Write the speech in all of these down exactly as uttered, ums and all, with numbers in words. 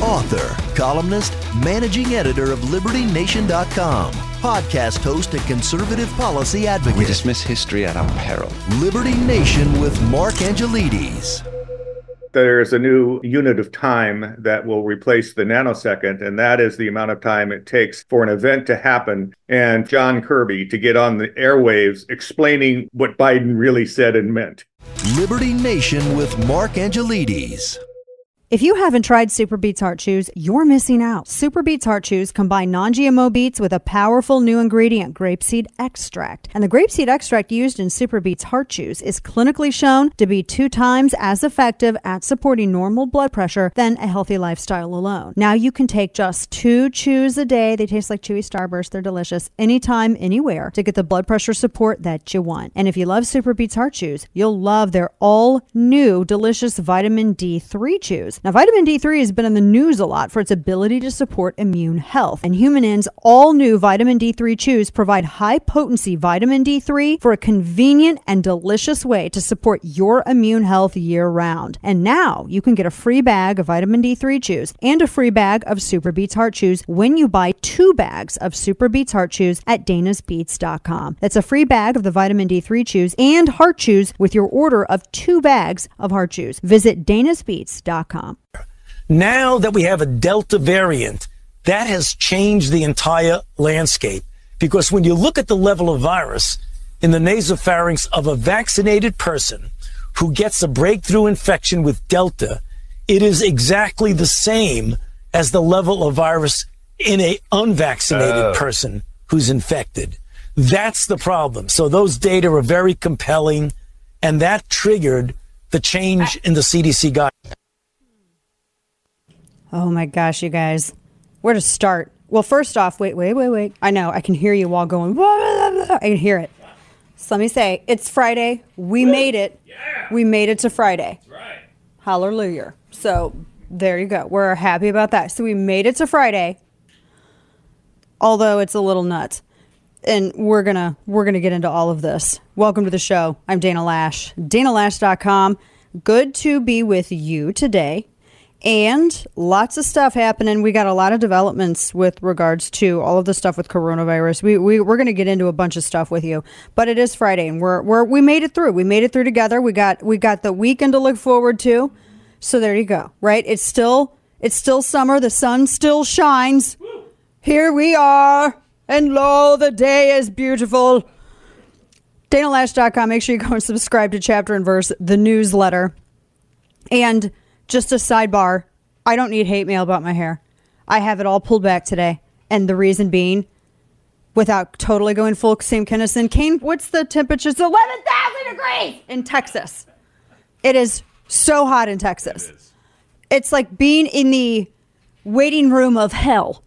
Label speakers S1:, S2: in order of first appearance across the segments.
S1: author, columnist, managing editor of Liberty Nation dot com, podcast host and conservative policy advocate.
S2: We dismiss history at our peril.
S1: Liberty Nation with Mark Angelides.
S3: There's a new unit of time that will replace the nanosecond, and that is the amount of time it takes for an event to happen and John Kirby to get on the airwaves explaining what Biden really said and meant.
S1: Liberty Nation with Mark Angelides.
S4: If you haven't tried Super Beets Heart Chews, you're missing out. Super Beets Heart Chews combine non-G M O beets with a powerful new ingredient, grapeseed extract. And the grapeseed extract used in Super Beets Heart Chews is clinically shown to be two times as effective at supporting normal blood pressure than a healthy lifestyle alone. Now you can take just two chews a day. They taste like chewy Starburst. They're delicious. Anytime, anywhere to get the blood pressure support that you want. And if you love Super Beets Heart Chews, you'll love their all new delicious vitamin D three chews. Now, vitamin D three has been in the news a lot for its ability to support immune health. And Human In's all-new vitamin D three chews provide high-potency vitamin D three for a convenient and delicious way to support your immune health year-round. And now you can get a free bag of vitamin D three chews and a free bag of Super Beets Heart Chews when you buy two bags of Super Beets Heart Chews at danas beets dot com. That's a free bag of the vitamin D three chews and heart chews with your order of two bags of heart chews. Visit danas beets dot com.
S5: Now that we have a Delta variant, that has changed the entire landscape. Because when you look at the level of virus in the nasopharynx of a vaccinated person who gets a breakthrough infection with Delta, it is exactly the same as the level of virus in an unvaccinated oh. person who's infected. That's the problem. So those data are very compelling, and that triggered the change in the C D C guidelines.
S4: Oh my gosh, you guys. Where to start? Well, first off, wait, wait, wait, wait. I know, I can hear you all going, blah, blah, blah. I can hear it. So let me say, it's Friday. We Woo! made it. Yeah. We made it to Friday. That's right. Hallelujah. So there you go. We're happy about that. So we made it to Friday. Although it's a little nuts. And we're gonna we're gonna get into all of this. Welcome to the show. I'm Dana Lash. dana lash dot com. Good to be with you today. And lots of stuff happening. We got a lot of developments with regards to all of the stuff with coronavirus. We, we, we're going to get into a bunch of stuff with you. But it is Friday, and we're, we're, we made it through. We made it through together. We got we got the weekend to look forward to. So there you go, right? It's still it's still summer. The sun still shines. Here we are. And lo, the day is beautiful. dana lash dot com. Make sure you go and subscribe to Chapter and Verse, the newsletter. And just a sidebar, I don't need hate mail about my hair. I have it all pulled back today. And the reason being, without totally going full Sam Kinison, Kane, what's the temperature? It's eleven thousand degrees in Texas. It is so hot in Texas. It it's like being in the waiting room of hell.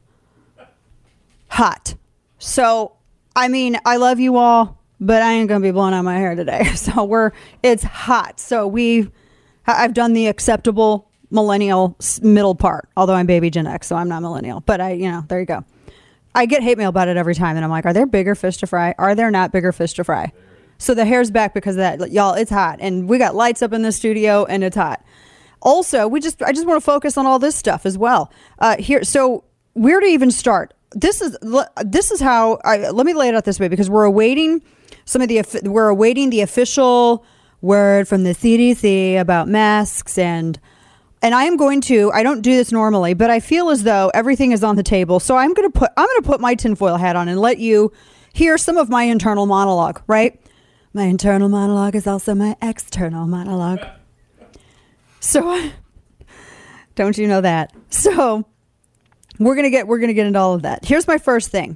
S4: Hot. So, I mean, I love you all, but I ain't going to be blowing out my hair today. So we're, it's hot. So we I've done the acceptable millennial middle part, although I'm baby Gen X, so I'm not millennial. But I, you know, there you go. I get hate mail about it every time, and I'm like, are there bigger fish to fry? Are there not bigger fish to fry? So the hair's back because of that. Y'all, it's hot, and we got lights up in the studio, and it's hot. Also, we just, I just want to focus on all this stuff as well. Uh, here, so where to even start? This is this is how. I, let me lay it out this way, because we're awaiting some of the we're awaiting the official word from the C D C about masks, and and I am going to, I don't do this normally, but I feel as though everything is on the table. So I'm going to put, I'm going to put my tinfoil hat on and let you hear some of my internal monologue, right? My internal monologue is also my external monologue. So don't you know that? So we're going to get, we're going to get into all of that. Here's my first thing.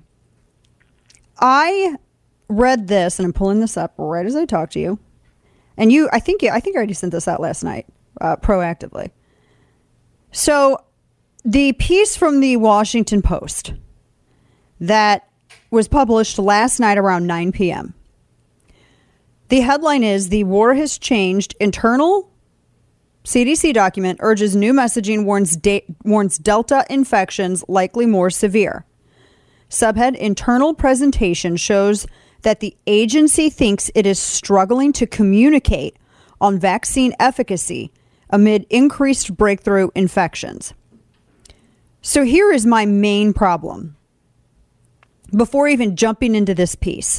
S4: I read this, and I'm pulling this up right as I talk to you. And you, I think, I think I already sent this out last night, uh, proactively. So the piece from the Washington Post that was published last night around nine p.m. The headline is, "The war has changed. Internal C D C document urges new messaging, warns, de- warns Delta infections likely more severe." Subhead, "Internal presentation shows that the agency thinks it is struggling to communicate on vaccine efficacy amid increased breakthrough infections." So here is my main problem before even jumping into this piece.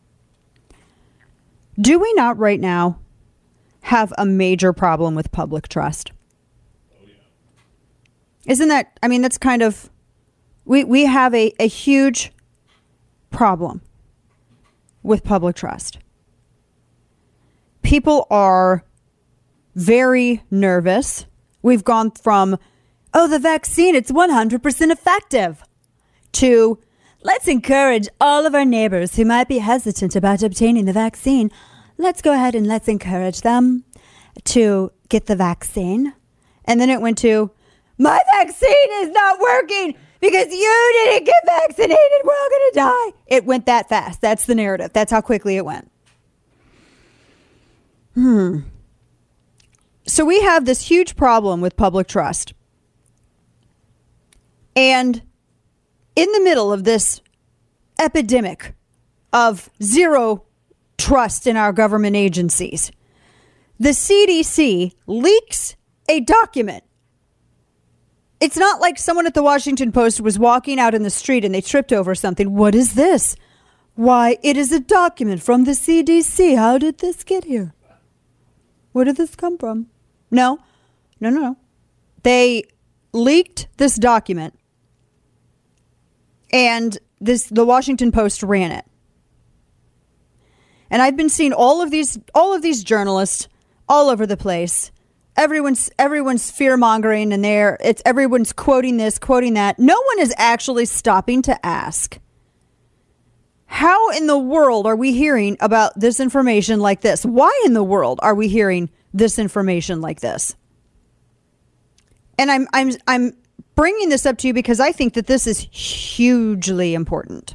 S4: Do we not right now have a major problem with public trust? Oh, yeah. Isn't that, I mean, that's kind of, we, we have a, a huge problem with public trust. People are very nervous. We've gone from, oh, the vaccine, it's one hundred percent effective, to let's encourage all of our neighbors who might be hesitant about obtaining the vaccine. Let's go ahead and let's encourage them to get the vaccine. And then it went to, my vaccine is not working because you didn't get vaccinated. We're all going to die. It went that fast. That's the narrative. That's how quickly it went. Hmm. So we have this huge problem with public trust. And in the middle of this epidemic of zero trust in our government agencies, the C D C leaks a document. It's not like someone at the Washington Post was walking out in the street and they tripped over something. What is this? Why, it is a document from the C D C. How did this get here? Where did this come from? No, no, no, no. They leaked this document, and this the Washington Post ran it. And I've been seeing all of these all of these journalists all over the place. Everyone's everyone's fear mongering, and they're it's everyone's quoting this, quoting that. No one is actually stopping to ask, how in the world are we hearing about this information like this? Why in the world are we hearing this information like this? And I'm I'm I'm bringing this up to you because I think that this is hugely important.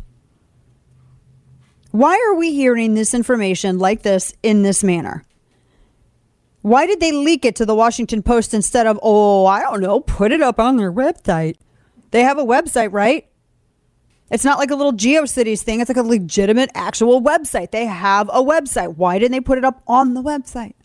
S4: Why are we hearing this information like this in this manner? Why did they leak it to the Washington Post instead of, oh, I don't know, put it up on their website? They have a website, right? It's not like a little GeoCities thing. It's like a legitimate, actual website. They have a website. Why didn't they put it up on the website?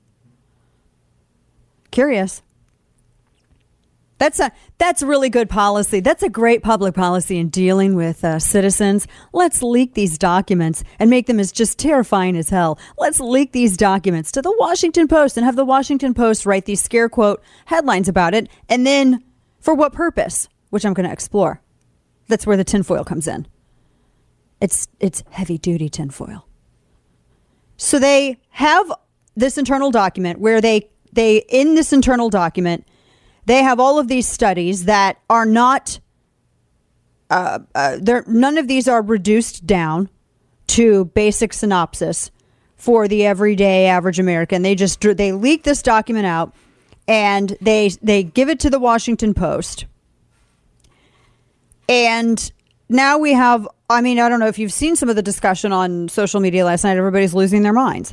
S4: Curious. That's a that's really good policy. That's a great public policy in dealing with uh, citizens. Let's leak these documents and make them as just terrifying as hell. Let's leak these documents to the Washington Post and have the Washington Post write these scare quote headlines about it. And then for what purpose? Which I'm going to explore. That's where the tinfoil comes in. It's it's heavy duty tinfoil. So they have this internal document where they they in this internal document. They have all of these studies that are not, uh, uh, none of these are reduced down to basic synopsis for the everyday average American. They just, they leak this document out and they, they give it to the Washington Post. And now we have, I mean, I don't know if you've seen some of the discussion on social media last night. Everybody's losing their minds.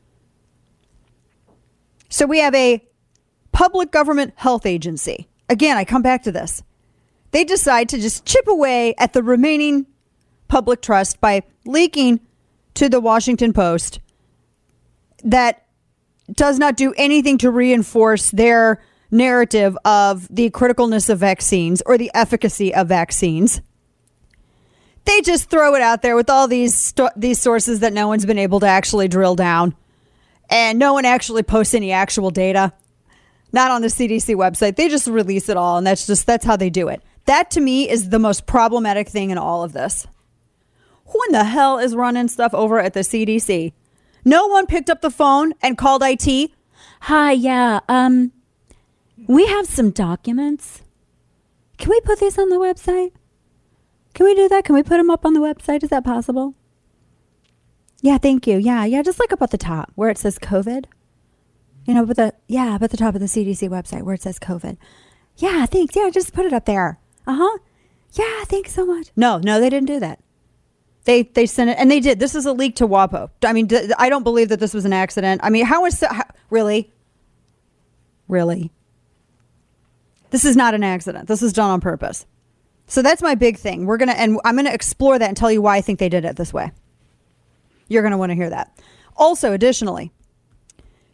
S4: So we have a public government health agency. Again, I come back to this. They decide to just chip away at the remaining public trust by leaking to the Washington Post that does not do anything to reinforce their narrative of the criticalness of vaccines or the efficacy of vaccines. They just throw it out there with all these sto- these sources that no one's been able to actually drill down, and no one actually posts any actual data. Not on the C D C website. They just release it all, and that's just that's how they do it. That to me is the most problematic thing in all of this. Who in the hell is running stuff over at the C D C? No one picked up the phone and called I T. Hi, yeah, um, we have some documents. Can we put these on the website? Can we do that? Can we put them up on the website? Is that possible? Yeah, thank you. Yeah, yeah, just look up at the top where it says COVID. You know, but the, yeah, up at the top of the C D C website where it says COVID. Yeah, thanks. Yeah, just put it up there. Uh-huh. Yeah, thanks so much. No, no, they didn't do that. They they sent it, and they did. This is a leak to WAPO. I mean, d- I don't believe that this was an accident. I mean, how is, how, really? Really? This is not an accident. This is done on purpose. So that's my big thing. We're going to, and I'm going to explore that and tell you why I think they did it this way. You're going to want to hear that. Also, additionally,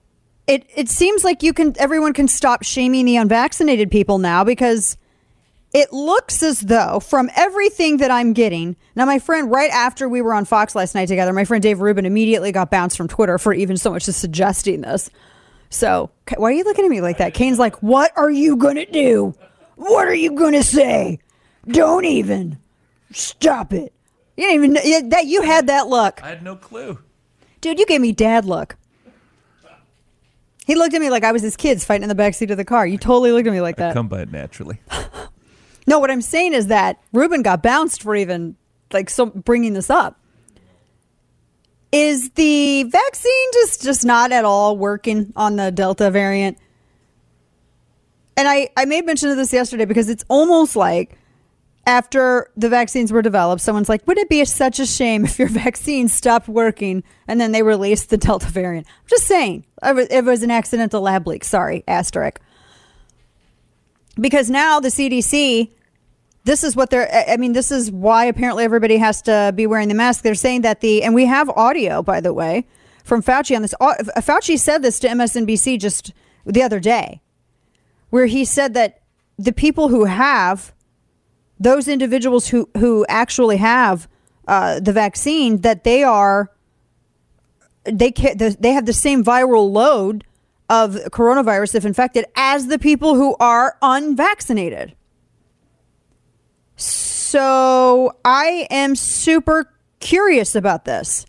S4: It it seems like you can everyone can stop shaming the unvaccinated people now, because it looks as though from everything that I'm getting, now my friend, right after we were on Fox last night together, my friend Dave Rubin immediately got bounced from Twitter for even so much as suggesting this. So why are you looking at me like that? Kane's like, what are you going to do? What are you going to say? Don't even. Stop it. You didn't even that you had that look.
S6: I had no clue.
S4: Dude, you gave me dad look. He looked at me like I was his kids fighting in the backseat of the car. You totally looked at me like that.
S6: I come by it naturally.
S4: No, what I'm saying is that Ruben got bounced for even like so bringing this up. Is the vaccine just, just not at all working on the Delta variant? And I, I made mention of this yesterday because it's almost like after the vaccines were developed, someone's like, would it be such a shame if your vaccine stopped working and then they released the Delta variant? I'm just saying. It was an accidental lab leak. Sorry, asterisk. Because now the C D C, this is what they're, I mean, this is why apparently everybody has to be wearing the mask. They're saying that the, and we have audio, by the way, from Fauci on this. Fauci said this to M S N B C just the other day, where he said that the people who have, those individuals who, who actually have uh, the vaccine, that they are, they can, they have the same viral load of coronavirus if infected as the people who are unvaccinated. So I am super curious about this.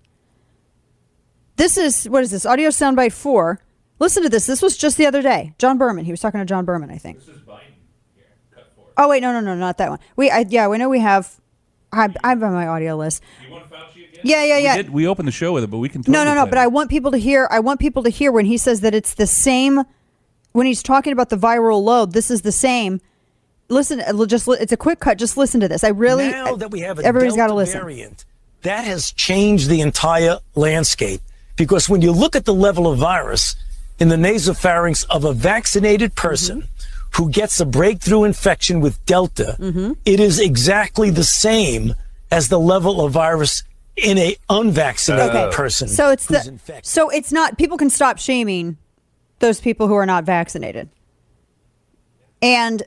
S4: This is, what is this? Audio soundbite four. Listen to this. This was just the other day. John Berman. He was talking to John Berman, I think. This is Biden. Here, cut four. Oh, wait. No, no, no, not that one. We, I, yeah, we know we have, I, I'm on my audio list.
S6: You want Fauci again?
S4: Yeah, yeah, yeah.
S6: We, did, we opened the show with it, but we can totally
S4: No, no, no.
S6: play
S4: But
S6: it.
S4: I want people to hear, I want people to hear when he says that it's the same, when he's talking about the viral load, this is the same. Listen, just it's a quick cut. Just listen to this. I really,
S5: now that we have a
S4: everybody's got to
S5: Delta
S4: listen.
S5: variant, that has changed the entire landscape. Because when you look at the level of virus in the nasopharynx of a vaccinated person mm-hmm. who gets a breakthrough infection with Delta, mm-hmm. it is exactly the same as the level of virus in a unvaccinated
S4: okay.
S5: person.
S4: So it's
S5: who's
S4: the
S5: infected.
S4: so it's not. People can stop shaming those people who are not vaccinated, and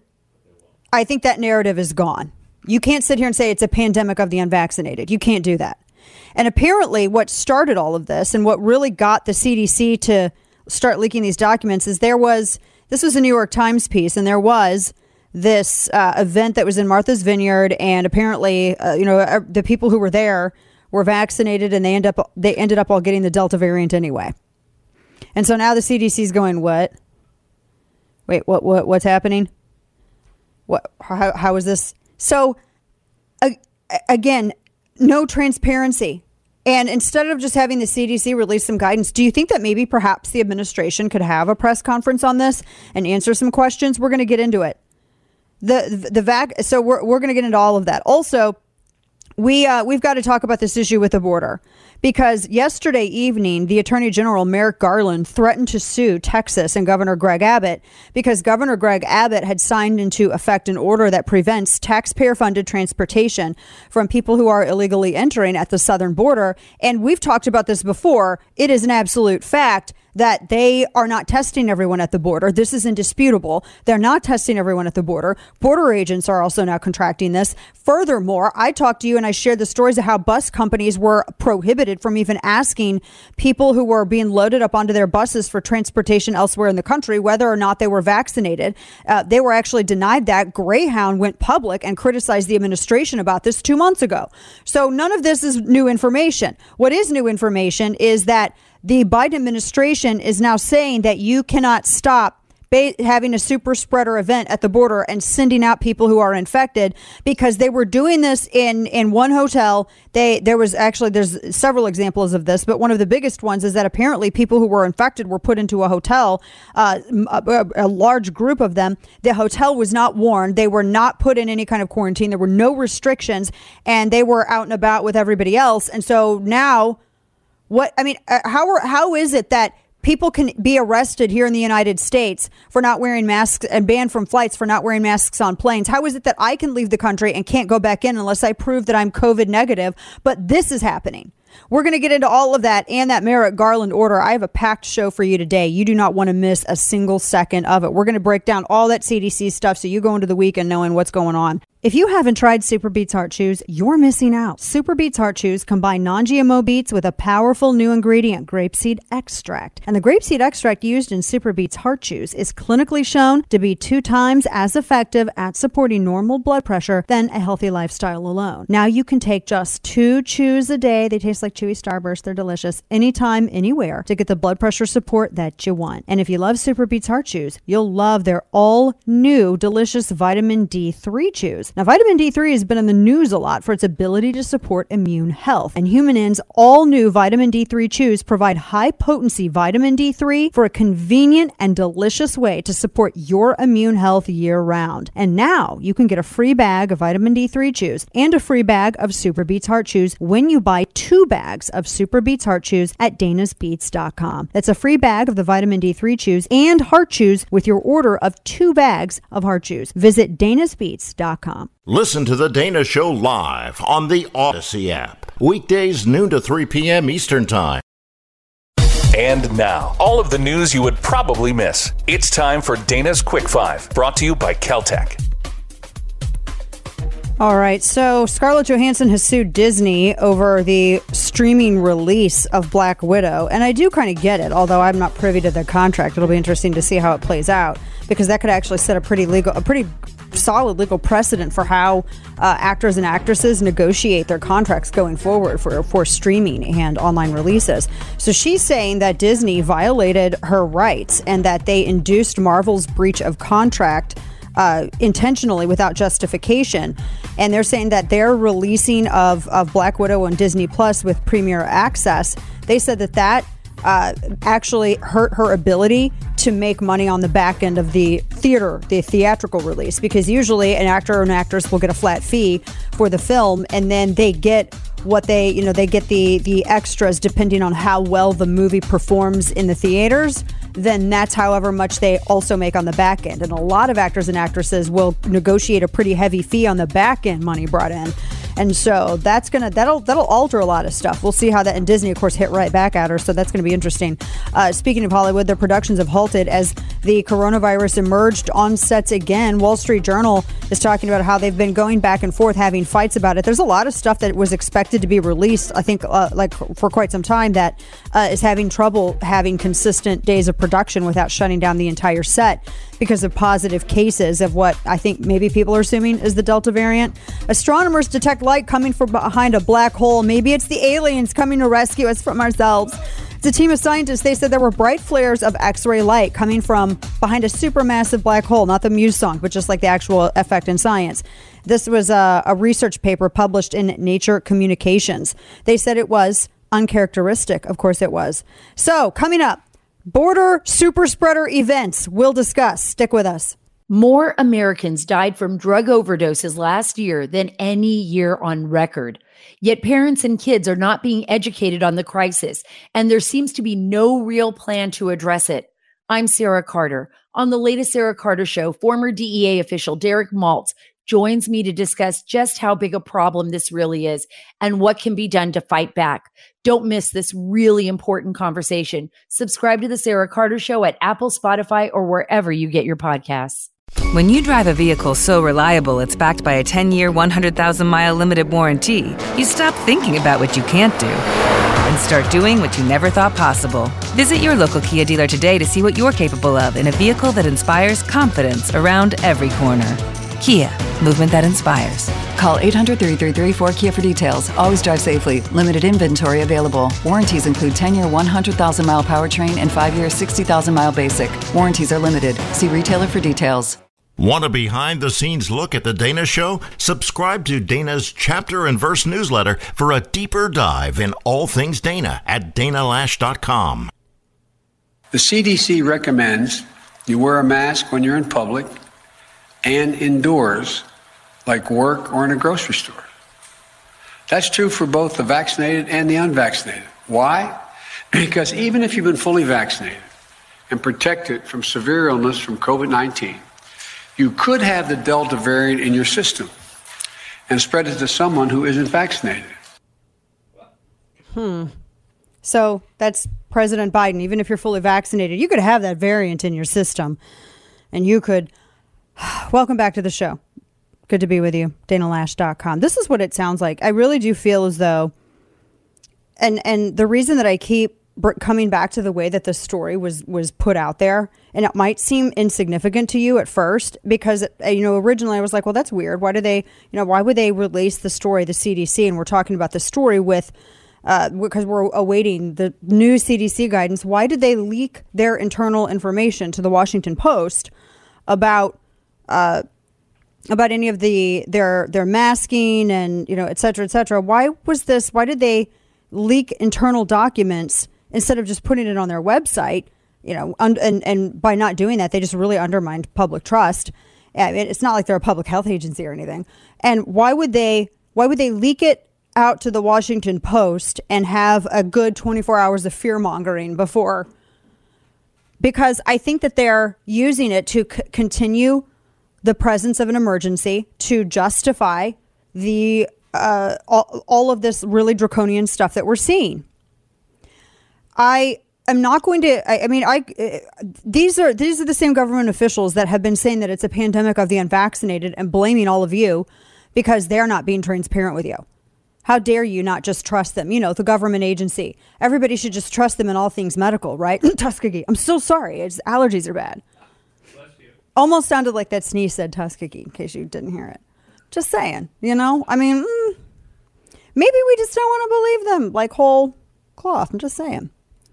S4: I think that narrative is gone. You can't sit here and say it's a pandemic of the unvaccinated. You can't do that. And apparently what started all of this and what really got the C D C to start leaking these documents is there was, this was a New York Times piece, and there was this uh, event that was in Martha's Vineyard, and apparently, uh, you know, uh, the people who were there were vaccinated, and they end up they ended up all getting the Delta variant anyway. And so now the C D C is going, what? Wait, what? What? What's happening? What? How? How is this? So, uh, again, no transparency. And instead of just having the C D C release some guidance, do you think that maybe perhaps the administration could have a press conference on this and answer some questions? We're going to get into it. The the, the vac. So we're we're going to get into all of that. Also, we uh, we've got to talk about this issue with the border, because yesterday evening, the Attorney General Merrick Garland threatened to sue Texas and Governor Greg Abbott because Governor Greg Abbott had signed into effect an order that prevents taxpayer-funded transportation from people who are illegally entering at the southern border. And we've talked about this before. It is an absolute fact that they are not testing everyone at the border. This is indisputable. They're not testing everyone at the border. Border agents are also now contracting this. Furthermore, I talked to you and I shared the stories of how bus companies were prohibited from even asking people who were being loaded up onto their buses for transportation elsewhere in the country whether or not they were vaccinated. Uh, they were actually denied that. Greyhound went public and criticized the administration about this two months ago. So none of this is new information. What is new information is that the Biden administration is now saying that you cannot stop ba- having a super spreader event at the border and sending out people who are infected, because they were doing this in, in one hotel. They there was actually there's several examples of this, but one of the biggest ones is that apparently people who were infected were put into a hotel, uh, a, a large group of them. The hotel was not warned. They were not put in any kind of quarantine. There were no restrictions, and they were out and about with everybody else. And so now, What I mean, uh, how are, how is it that people can be arrested here in the United States for not wearing masks and banned from flights for not wearing masks on planes? How is it that I can leave the country and can't go back in unless I prove that I'm COVID negative? But this is happening. We're going to get into all of that and that Merrick Garland order. I have a packed show for you today. You do not want to miss a single second of it. We're going to break down all that C D C stuff so you go into the weekend knowing what's going on. If you haven't tried Super Beets Heart Chews, you're missing out. Super Beets Heart Chews combine non-G M O beets with a powerful new ingredient, grapeseed extract. And the grapeseed extract used in Super Beets Heart Chews is clinically shown to be two times as effective at supporting normal blood pressure than a healthy lifestyle alone. Now you can take just two chews a day. They taste like chewy Starburst. They're delicious. Anytime, anywhere to get the blood pressure support that you want. And if you love Super Beets Heart Chews, you'll love their all new delicious vitamin D three chews. Now, vitamin D three has been in the news a lot for its ability to support immune health. And Human In's all-new vitamin D three chews provide high-potency vitamin D three for a convenient and delicious way to support your immune health year-round. And now, you can get a free bag of vitamin D three chews and a free bag of Super Beets Heart Chews when you buy two bags of Super Beets Heart Chews at danas beets dot com. That's a free bag of the vitamin D three chews and Heart Chews with your order of two bags of Heart Chews. Visit danas beets dot com.
S7: Listen to The Dana Show live on the Odyssey app. Weekdays noon to three p.m. Eastern Time.
S8: And now, all of the news you would probably miss. It's time for Dana's Quick Five, brought to you by Caltech.
S4: All right, so Scarlett Johansson has sued Disney over the streaming release of Black Widow, and I do kind of get it, although I'm not privy to the contract. It'll be interesting to see how it plays out, because that could actually set a pretty legal, a pretty solid legal precedent for how uh, actors and actresses negotiate their contracts going forward for, for streaming and online releases. So she's saying that Disney violated her rights and that they induced Marvel's breach of contract Uh, intentionally without justification. And they're saying that their releasing of, of Black Widow on Disney Plus with Premier Access, they said that that uh, actually hurt her ability to make money on the back end of the theater, the theatrical release, because usually an actor or an actress will get a flat fee for the film, and then they get what they, you know, they get the the extras depending on how well the movie performs in the theaters. Then that's however much they also make on the back end. And a lot of actors and actresses will negotiate a pretty heavy fee on the back end money brought in. And so that's gonna that'll that'll alter a lot of stuff. We'll see how that, and Disney, of course, hit right back at her. So that's going to be interesting. Uh, speaking of Hollywood, their productions have halted as the coronavirus emerged on sets again. Wall Street Journal is talking about how they've been going back and forth, having fights about it. There's a lot of stuff that was expected to be released, I think, uh, like for quite some time, that uh, is having trouble having consistent days of production without shutting down the entire set because of positive cases of what I think maybe people are assuming is the Delta variant. Astronomers detect light coming from behind a black hole. Maybe it's the aliens coming to rescue us from ourselves. It's a team of scientists. They said there were bright flares of X-ray light coming from behind a supermassive black hole, not the Muse song, but just like the actual effect in science. This was a, a research paper published in Nature Communications. They said it was uncharacteristic. Of course it was. So coming up, border super spreader events. We'll discuss. Stick with us.
S9: More Americans died from drug overdoses last year than any year on record. Yet parents and kids are not being educated on the crisis, and there seems to be no real plan to address it. I'm Sarah Carter. On the latest Sarah Carter Show, former D E A official Derek Maltz joins me to discuss just how big a problem this really is and what can be done to fight back. Don't miss this really important conversation. Subscribe to the Sarah Carter Show at Apple, Spotify, or wherever you get your podcasts.
S10: When you drive a vehicle so reliable it's backed by a ten-year, one hundred thousand mile limited warranty, you stop thinking about what you can't do and start doing what you never thought possible. Visit your local Kia dealer today to see what you're capable of in a vehicle that inspires confidence around every corner. Kia, movement that inspires.
S11: Call eight hundred, three three three, four Kia for details. Always drive safely. Limited inventory available. Warranties include ten-year, one hundred thousand mile powertrain and five-year, sixty thousand mile basic. Warranties are limited. See retailer for details.
S7: Want a behind-the-scenes look at The Dana Show? Subscribe to Dana's Chapter and Verse newsletter for a deeper dive in all things Dana at dana lash dot com.
S12: The C D C recommends you wear a mask when you're in public and indoors, like work or in a grocery store. That's true for both the vaccinated and the unvaccinated. Why? Because even if you've been fully vaccinated and protected from severe illness from COVID nineteen, you could have the Delta variant in your system and spread it to someone who isn't vaccinated.
S4: Hmm. So that's President Biden. Even if you're fully vaccinated, you could have that variant in your system, and you could. Welcome back to the show. Good to be with you. Dana Lash dot com. This is what it sounds like. I really do feel as though, and and the reason that I keep coming back to the way that the story was was put out there, and it might seem insignificant to you at first, because you know originally I was like, well, that's weird. Why do they, you know, why would they release the story, the C D C, and we're talking about the story with, uh, because we're awaiting the new C D C guidance. Why did they leak their internal information to the Washington Post about? Uh, about any of the their their masking and, you know, et cetera, et cetera. Why was this? Why did they leak internal documents instead of just putting it on their website? You know, un, and and by not doing that, they just really undermined public trust. I mean, it's not like they're a public health agency or anything. And why would they? Why would they leak it out to the Washington Post and have a good twenty-four hours of fear mongering before? Because I think that they're using it to c- continue the presence of an emergency, to justify the uh, all, all of this really draconian stuff that we're seeing. I am not going to. I, I mean, I uh, these are these are the same government officials that have been saying that it's a pandemic of the unvaccinated and blaming all of you because they're not being transparent with you. How dare you not just trust them? You know, the government agency. Everybody should just trust them in all things medical, right? Tuskegee. I'm so sorry. It's, allergies are bad. Almost sounded like that sneeze said Tuskegee, in case you didn't hear it. Just saying, you know? I mean, mm, maybe we just don't want to believe them like whole cloth. I'm just saying.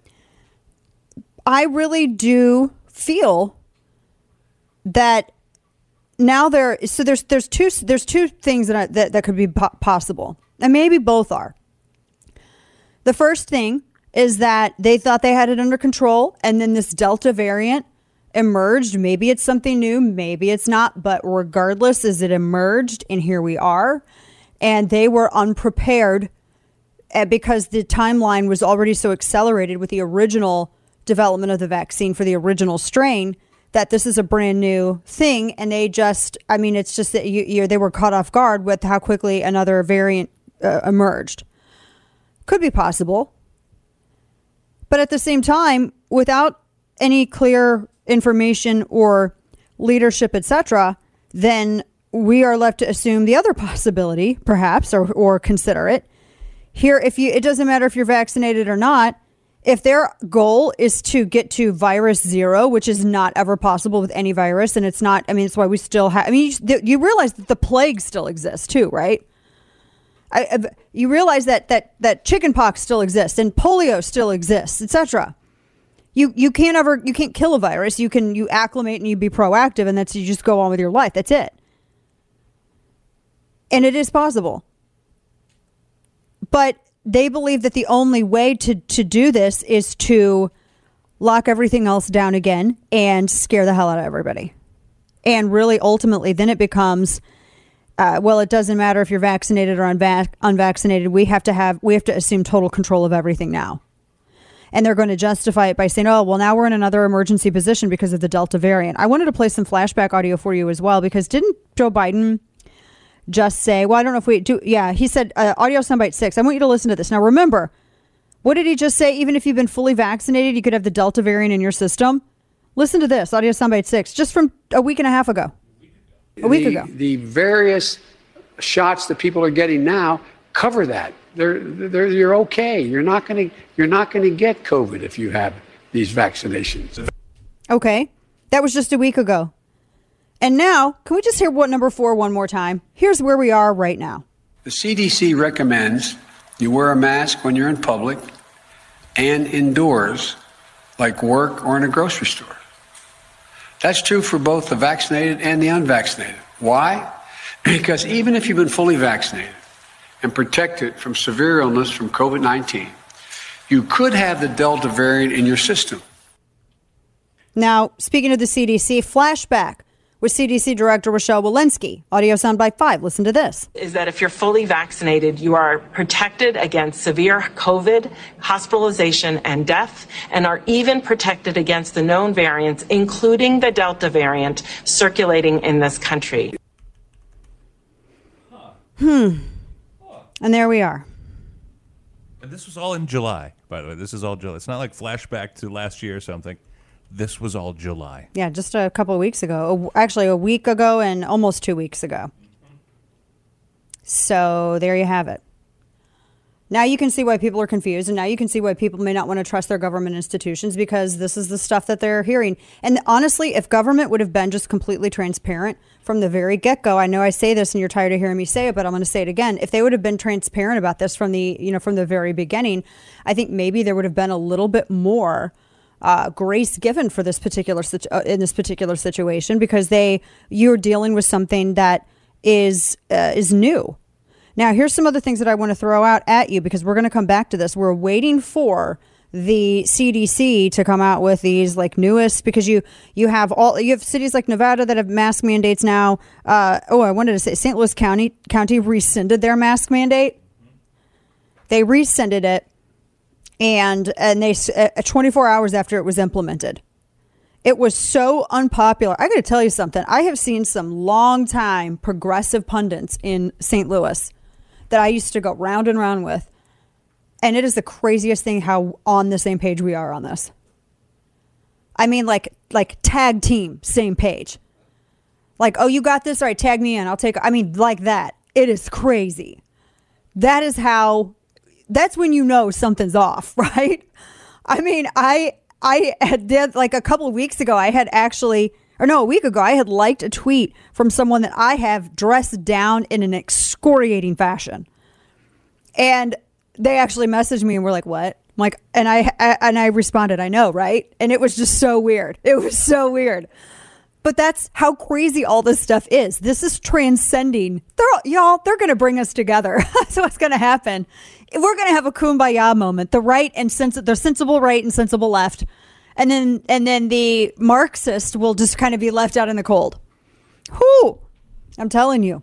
S4: I really do feel that now there. So there's there's two there's two things that I, that that could be po- possible, and maybe both are. The first thing is that they thought they had it under control, and then this Delta variant emerged. Maybe it's something new, maybe it's not, but regardless, as it emerged, and here we are, and they were unprepared because the timeline was already so accelerated with the original development of the vaccine for the original strain, that this is a brand new thing, and they just, I mean, it's just that you, you they were caught off guard with how quickly another variant uh, emerged. Could be possible, but at the same time, without any clear information or leadership, et cetera, then we are left to assume the other possibility, perhaps, or or consider it. Here, if you, it doesn't matter if you're vaccinated or not. If their goal is to get to virus zero, which is not ever possible with any virus, and it's not, I mean, it's why we still have, I mean, you, you realize that the plague still exists too, right? I, I, you realize that that that chickenpox still exists and polio still exists, et cetera. You you can't ever you can't kill a virus. You can you acclimate and you be proactive, and that's you just go on with your life. That's it. And it is possible. But they believe that the only way to to do this is to lock everything else down again and scare the hell out of everybody. And really, ultimately, then it becomes, uh, well, it doesn't matter if you're vaccinated or unvac- unvaccinated. We have to have we have to assume total control of everything now. And they're going to justify it by saying, oh, well, now we're in another emergency position because of the Delta variant. I wanted to play some flashback audio for you as well, because didn't Joe Biden just say, well, I don't know if we do. Yeah, he said uh, audio soundbite six. I want you to listen to this. Now, remember, what did he just say? Even if you've been fully vaccinated, you could have the Delta variant in your system. Listen to this audio soundbite six, just from a week and a half ago. A week
S12: the,
S4: ago.
S12: The various shots that people are getting now cover that. They're, they're, you're okay. You're not going to you're not going to get COVID if you have these vaccinations.
S4: Okay, that was just a week ago. And now, can we just hear what number four one more time? Here's where we are right now.
S12: The C D C recommends you wear a mask when you're in public and indoors, like work or in a grocery store. That's true for both the vaccinated and the unvaccinated. Why? Because even if you've been fully vaccinated and protected from severe illness from COVID nineteen, you could have the Delta variant in your system.
S4: Now, speaking of the C D C, flashback with C D C Director Rochelle Walensky. Audio soundbite five. Listen to this.
S13: Is that if you're fully vaccinated, you are protected against severe COVID, hospitalization, and death, and are even protected against the known variants, including the Delta variant circulating in this country.
S4: Hmm. And there we are.
S6: And this was all in July, by the way. This is all July. It's not like flashback to last year or something. This was all July.
S4: Yeah, just a couple of weeks ago. Actually, a week ago and almost two weeks ago. So there you have it. Now you can see why people are confused, and now you can see why people may not want to trust their government institutions, because this is the stuff that they're hearing. And honestly, if government would have been just completely transparent from the very get-go, I know I say this and you're tired of hearing me say it, but I'm going to say it again. If they would have been transparent about this from the, you know, from the very beginning, I think maybe there would have been a little bit more uh, grace given for this particular uh, in this particular situation, because they you're dealing with something that is uh, is new. Now, here's some other things that I want to throw out at you, because we're going to come back to this. We're waiting for the C D C to come out with these like newest, because you you have all you have cities like Nevada that have mask mandates now. Uh, oh, I wanted to say Saint Louis County County rescinded their mask mandate. They rescinded it, and and they uh, twenty-four hours after it was implemented. It was so unpopular. I got to tell you something. I have seen some long-time progressive pundits in Saint Louis that I used to go round and round with. And it is the craziest thing how on the same page we are on this. I mean, like, like tag team, same page. Like, oh, you got this? All right, tag me in. I'll take, I mean, like that. It is crazy. That is how, that's when you know something's off, right? I mean, I, I had did like a couple of weeks ago, I had actually, or no, a week ago, I had liked a tweet from someone that I have dressed down in an excoriating fashion. And they actually messaged me and were like, what? I'm like, and I, I and I responded, I know, right? And it was just so weird. It was so weird. But that's how crazy all this stuff is. This is transcending. They're all, y'all, they're going to bring us together. That's what's going to happen. We're going to have a kumbaya moment. The right and sens- the sensible right and sensible left. And then and then the Marxist will just kind of be left out in the cold. Whew. I'm telling you.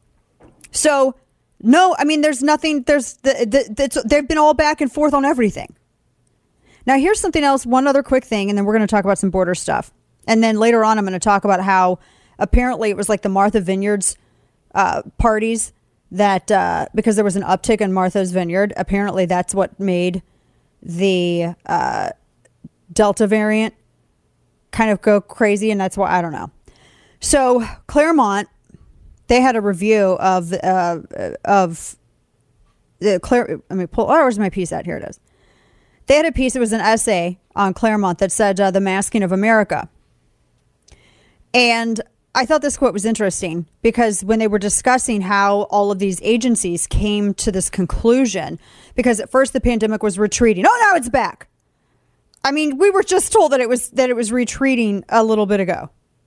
S4: So, no, I mean, there's nothing, there's, the, the, it's, they've been all back and forth on everything. Now, here's something else, one other quick thing, and then we're going to talk about some border stuff. And then later on, I'm going to talk about how apparently it was like the Martha Vineyards uh, parties that, uh, because there was an uptick in Martha's Vineyard, apparently that's what made the uh, Delta variant kind of go crazy. And that's why, I don't know. So Claremont, they had a review of, uh, of the Claire. I mean, pull, oh, where's my piece at? Here it is. They had a piece. It was an essay on Claremont that said uh, the masking of America. And I thought this quote was interesting because when they were discussing how all of these agencies came to this conclusion, because at first the pandemic was retreating. Oh, now it's back. I mean, we were just told that it was that it was retreating a little bit ago.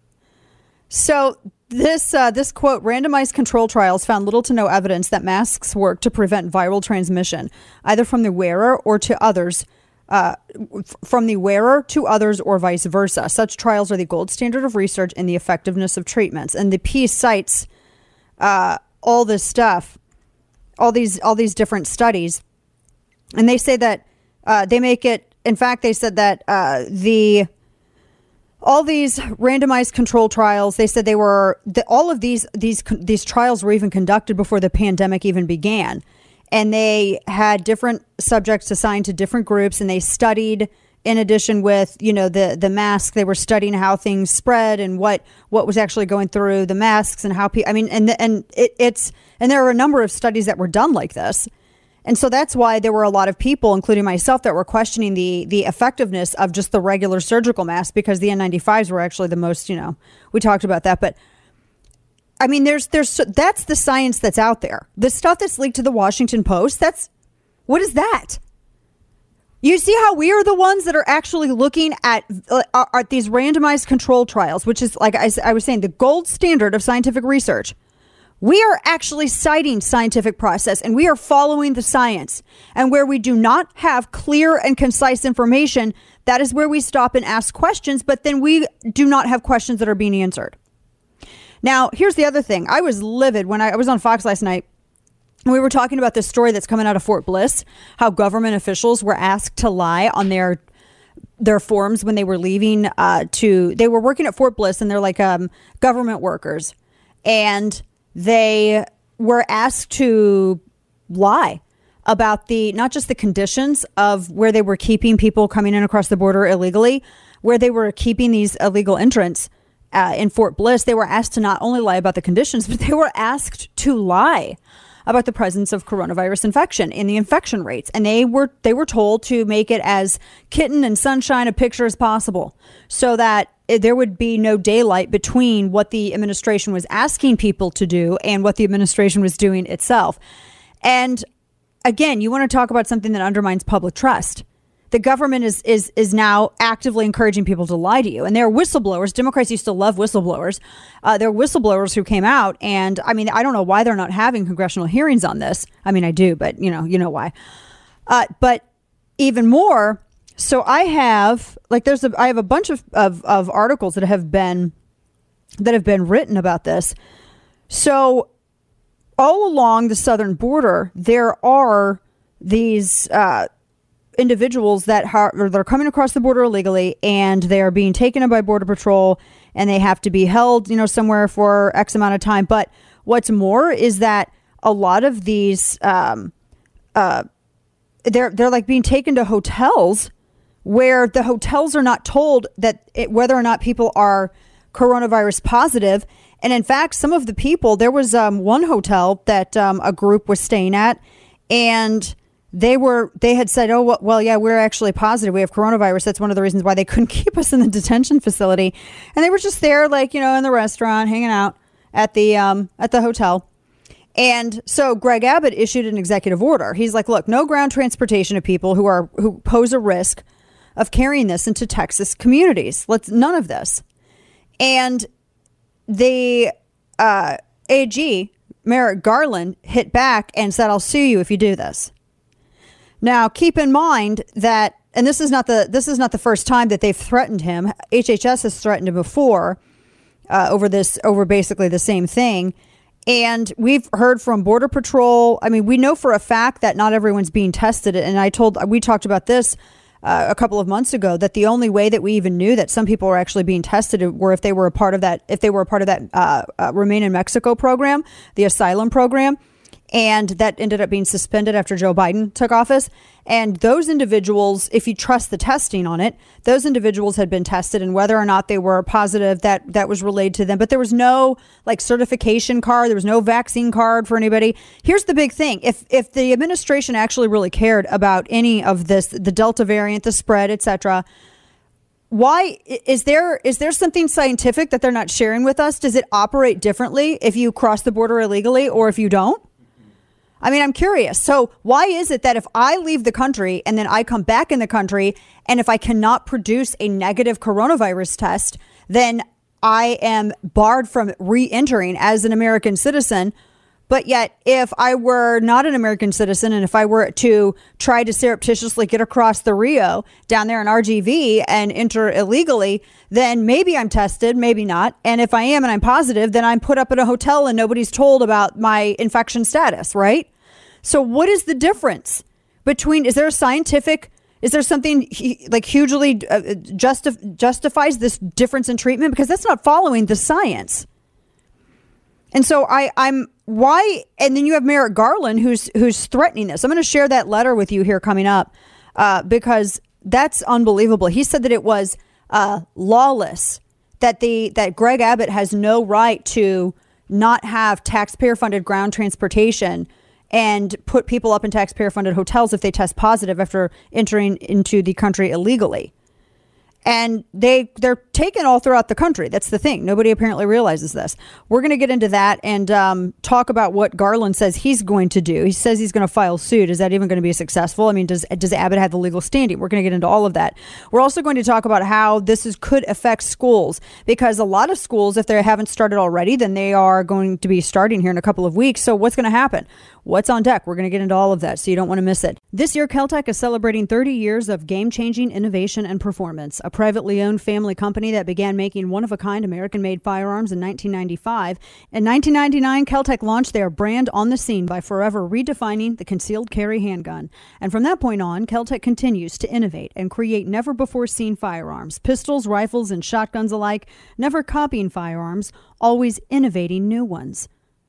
S4: So this uh, this quote, randomized control trials found little to no evidence that masks work to prevent viral transmission, either from the wearer or to others, uh, f- from the wearer to others or vice versa. Such trials are the gold standard of research in the effectiveness of treatments. And the piece cites uh, all this stuff, all these all these different studies, and they say that uh, they make it. In fact, they said that uh, the all these randomized control trials, they said they were the, all of these these these trials were even conducted before the pandemic even began. And they had different subjects assigned to different groups, and they studied, in addition with, you know, the, the mask, they were studying how things spread and what, what was actually going through the masks and how people, I mean, and, and it, it's, and there are a number of studies that were done like this. And so that's why there were a lot of people, including myself, that were questioning the the effectiveness of just the regular surgical mask, because the N ninety-fives were actually the most, you know, we talked about that. But I mean, there's there's that's the science that's out there. The stuff that's leaked to the Washington Post, that's what is that? You see how we are the ones that are actually looking at, uh, at these randomized control trials, which is, like I, I was saying, the gold standard of scientific research. We are actually citing scientific process, and we are following the science. And where we do not have clear and concise information, that is where we stop and ask questions, but then we do not have questions that are being answered. Now, here's the other thing. I was livid when I, I was on Fox last night, and we were talking about this story that's coming out of Fort Bliss, how government officials were asked to lie on their their forms when they were leaving uh, to, they were working at Fort Bliss, and they're like um, government workers. And they were asked to lie about the not just the conditions of where they were keeping people coming in across the border illegally, where they were keeping these illegal entrants uh, in Fort Bliss. They were asked to not only lie about the conditions, but they were asked to lie about the presence of coronavirus infection in the infection rates. And they were they were told to make it as kitten and sunshine a picture as possible so that there would be no daylight between what the administration was asking people to do and what the administration was doing itself. And again, you want to talk about something that undermines public trust. The government is is is now actively encouraging people to lie to you. And there are whistleblowers. Democrats used to love whistleblowers. Uh, there are whistleblowers who came out. And I mean, I don't know why they're not having congressional hearings on this. I mean, I do, but you know, you know why. Uh, but even more, so I have like there's a I have a bunch of, of, of articles that have been that have been written about this. So all along the southern border, there are these uh individuals that are they're coming across the border illegally and they are being taken in by Border Patrol and they have to be held, you know, somewhere for X amount of time. But what's more is that a lot of these um, uh, they're they're like being taken to hotels where the hotels are not told that it, whether or not people are coronavirus positive. And in fact, some of the people, there was um, one hotel that um, a group was staying at, and They were, they had said, oh, well, well, yeah, we're actually positive. We have coronavirus. That's one of the reasons why they couldn't keep us in the detention facility. And they were just there, like, you know, in the restaurant, hanging out at the, um, at the hotel. And so Greg Abbott issued an executive order. He's like, look, no ground transportation of people who are, who pose a risk of carrying this into Texas communities. Let's, none of this. And the, uh, A G, Merrick Garland, hit back and said, I'll sue you if you do this. Now, keep in mind that, and this is not the this is not the first time that they've threatened him. H H S has threatened him before uh, over this, over basically the same thing. And we've heard from Border Patrol. I mean, we know for a fact that not everyone's being tested. And I told, we talked about this uh, a couple of months ago, that the only way that we even knew that some people were actually being tested were if they were a part of that, if they were a part of that uh, uh, Remain in Mexico program, the asylum program. And that ended up being suspended after Joe Biden took office. And those individuals, if you trust the testing on it, those individuals had been tested, and whether or not they were positive, that that was relayed to them. But there was no like certification card. There was no vaccine card for anybody. Here's the big thing. If if the administration actually really cared about any of this, the Delta variant, the spread, et cetera, why is there is there something scientific that they're not sharing with us? Does it operate differently if you cross the border illegally or if you don't? I mean, I'm curious. So why is it that if I leave the country and then I come back in the country, and if I cannot produce a negative coronavirus test, then I am barred from re-entering as an American citizen? But yet, if I were not an American citizen, and if I were to try to surreptitiously get across the Rio down there in R G V and enter illegally, then maybe I'm tested, maybe not. And if I am and I'm positive, then I'm put up in a hotel and nobody's told about my infection status, right? So what is the difference between, is there a scientific, is there something like hugely uh, justif- justifies this difference in treatment? Because that's not following the science. And so I, I'm why, and then you have Merrick Garland who's who's threatening this. I'm going to share that letter with you here coming up uh, because that's unbelievable. He said that it was uh, lawless, that the that Greg Abbott has no right to not have taxpayer-funded ground transportation and put people up in taxpayer-funded hotels if they test positive after entering into the country illegally. And they, they're taken all throughout the country. That's the thing. Nobody apparently realizes this. We're going to get into that and um, talk about what Garland says he's going to do. He says he's going to file suit. Is that even going to be successful? I mean, does does Abbott have the legal standing? We're going to get into all of that. We're also going to talk about how this is, could affect schools, because a lot of schools, if they haven't started already, then they are going to be starting here in a couple of weeks. So what's going to happen? What's on deck? We're going to get into all of that, so you don't want to miss it. This year, Keltec is celebrating thirty years of game-changing innovation and performance. A privately owned family company that began making one-of-a-kind American-made firearms in nineteen ninety-five. In nineteen ninety-nine, Keltec launched their brand on the scene by forever redefining the concealed carry handgun. And from that point on, Keltec continues to innovate and create never-before-seen firearms, pistols, rifles, and shotguns alike, never copying firearms, always innovating new ones.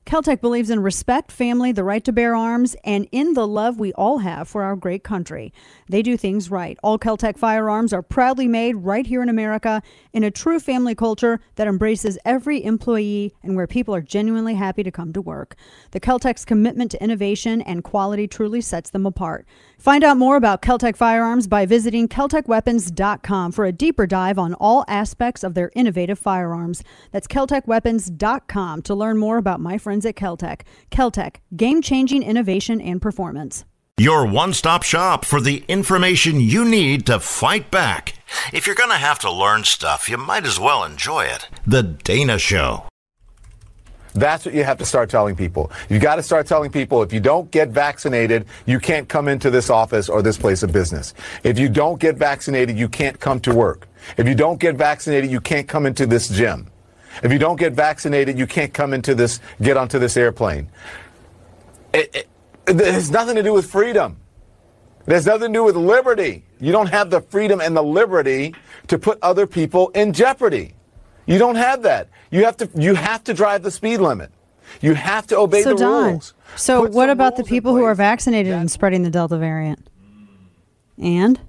S4: Kel-Tec believes in respect, family, the right to bear arms, and in the love we all have for our great country. They do things right. All Kel-Tec firearms are proudly made right here in America in a true family culture that embraces every employee and where people are genuinely happy to come to work. The Kel-Tec's commitment to innovation and quality truly sets them apart. Find out more about Kel-Tec firearms by visiting Kel Tec Weapons dot com for a deeper dive on all aspects of their innovative firearms. That's Kel Tec Weapons dot com to learn more about my friends at Kel-Tec. Kel-Tec, game-changing innovation and performance.
S7: Your one-stop shop for the information you need to fight back. If you're going to have to learn stuff, you might as well enjoy it. The Dana Show.
S14: That's what you have to start telling people. You got to start telling people if you don't get vaccinated, you can't come into this office or this place of business. If you don't get vaccinated, you can't come to work. If you don't get vaccinated, you can't come into this gym. If you don't get vaccinated, you can't come into this, get onto this airplane. It, it, it has nothing to do with freedom. It has nothing to do with liberty. You don't have the freedom and the liberty to put other people in jeopardy. You don't have that. You have to you have to drive the speed limit. You have to obey
S4: so
S14: the
S4: Don,
S14: rules.
S4: So
S14: Put
S4: what about the
S14: rules in
S4: people who are
S14: place.
S4: vaccinated and spreading the Delta variant? And?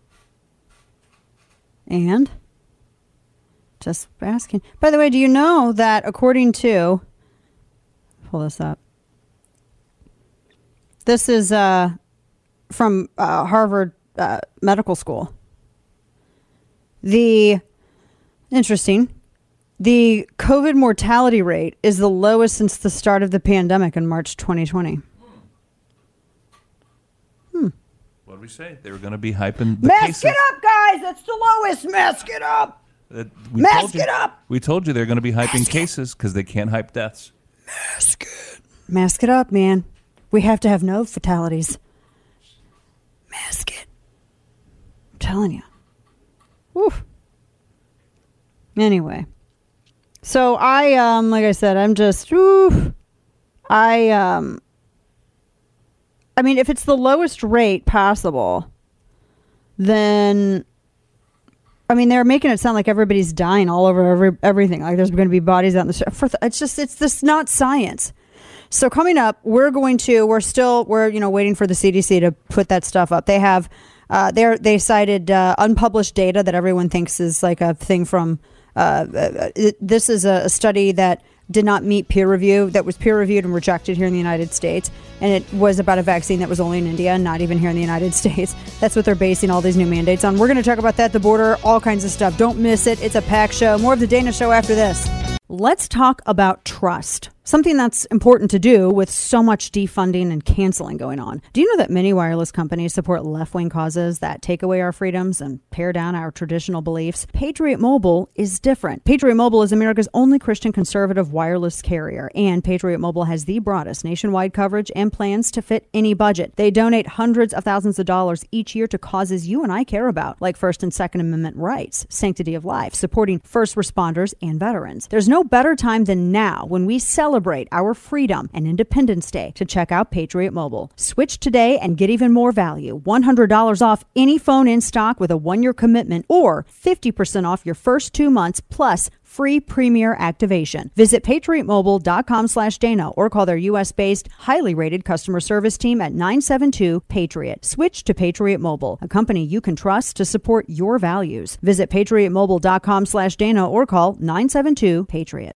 S4: And? Just asking. By the way, do you know that according to, pull this up. This is uh, from uh, Harvard uh, Medical School. The, interesting, the COVID mortality rate is the lowest since the start of the pandemic in March twenty twenty. Hmm.
S6: What did we say? They were going to be hyping the
S4: Mask
S6: cases.
S4: it up, guys! It's the lowest! Mask it up!
S6: Uh, we
S4: Mask
S6: told you,
S4: it up!
S6: We told you they're going to be hyping cases because they can't hype deaths.
S4: Mask it. Mask it up, man. We have to have no fatalities. Mask it. I'm telling you. Woof. Anyway. So I, um, like I said, I'm just, oof. I, um, I mean, if it's the lowest rate possible, then, I mean, they're making it sound like everybody's dying all over every, everything. Like there's going to be bodies out in the street. It's just, it's just not science. So coming up, we're going to, we're still, we're, you know, waiting for the C D C to put that stuff up. They have, uh, they they cited uh, unpublished data that everyone thinks is like a thing from, uh, it, this is a, a study that did not meet peer review, that was peer reviewed and rejected here in the United States. And it was about a vaccine that was only in India and not even here in the United States. That's what they're basing all these new mandates on. We're going to talk about that, the border, all kinds of stuff. Don't miss it. It's a packed show. More of the Dana Show after this. Let's talk about trust. Something that's important to do with so much defunding and canceling going on. Do you know that many wireless companies support left-wing causes that take away our freedoms and pare down our traditional beliefs? Patriot Mobile is different. Patriot Mobile is America's only Christian conservative wireless carrier, and Patriot Mobile has the broadest nationwide coverage and plans to fit any budget. They donate hundreds of thousands of dollars each year to causes you and I care about, like First and Second Amendment rights, sanctity of life, supporting first responders and veterans. There's no better time than now when we celebrate our freedom and Independence Day to check out Patriot Mobile. Switch today and get even more value. one hundred dollars off any phone in stock with a one-year commitment or fifty percent off your first two months plus free premier activation. Visit patriotmobile.com slash Dana or call their U S-based, highly rated customer service team at nine seven two Patriot. Switch to Patriot Mobile, a company you can trust to support your values. Visit patriotmobile.com slash Dana or call nine seven two Patriot.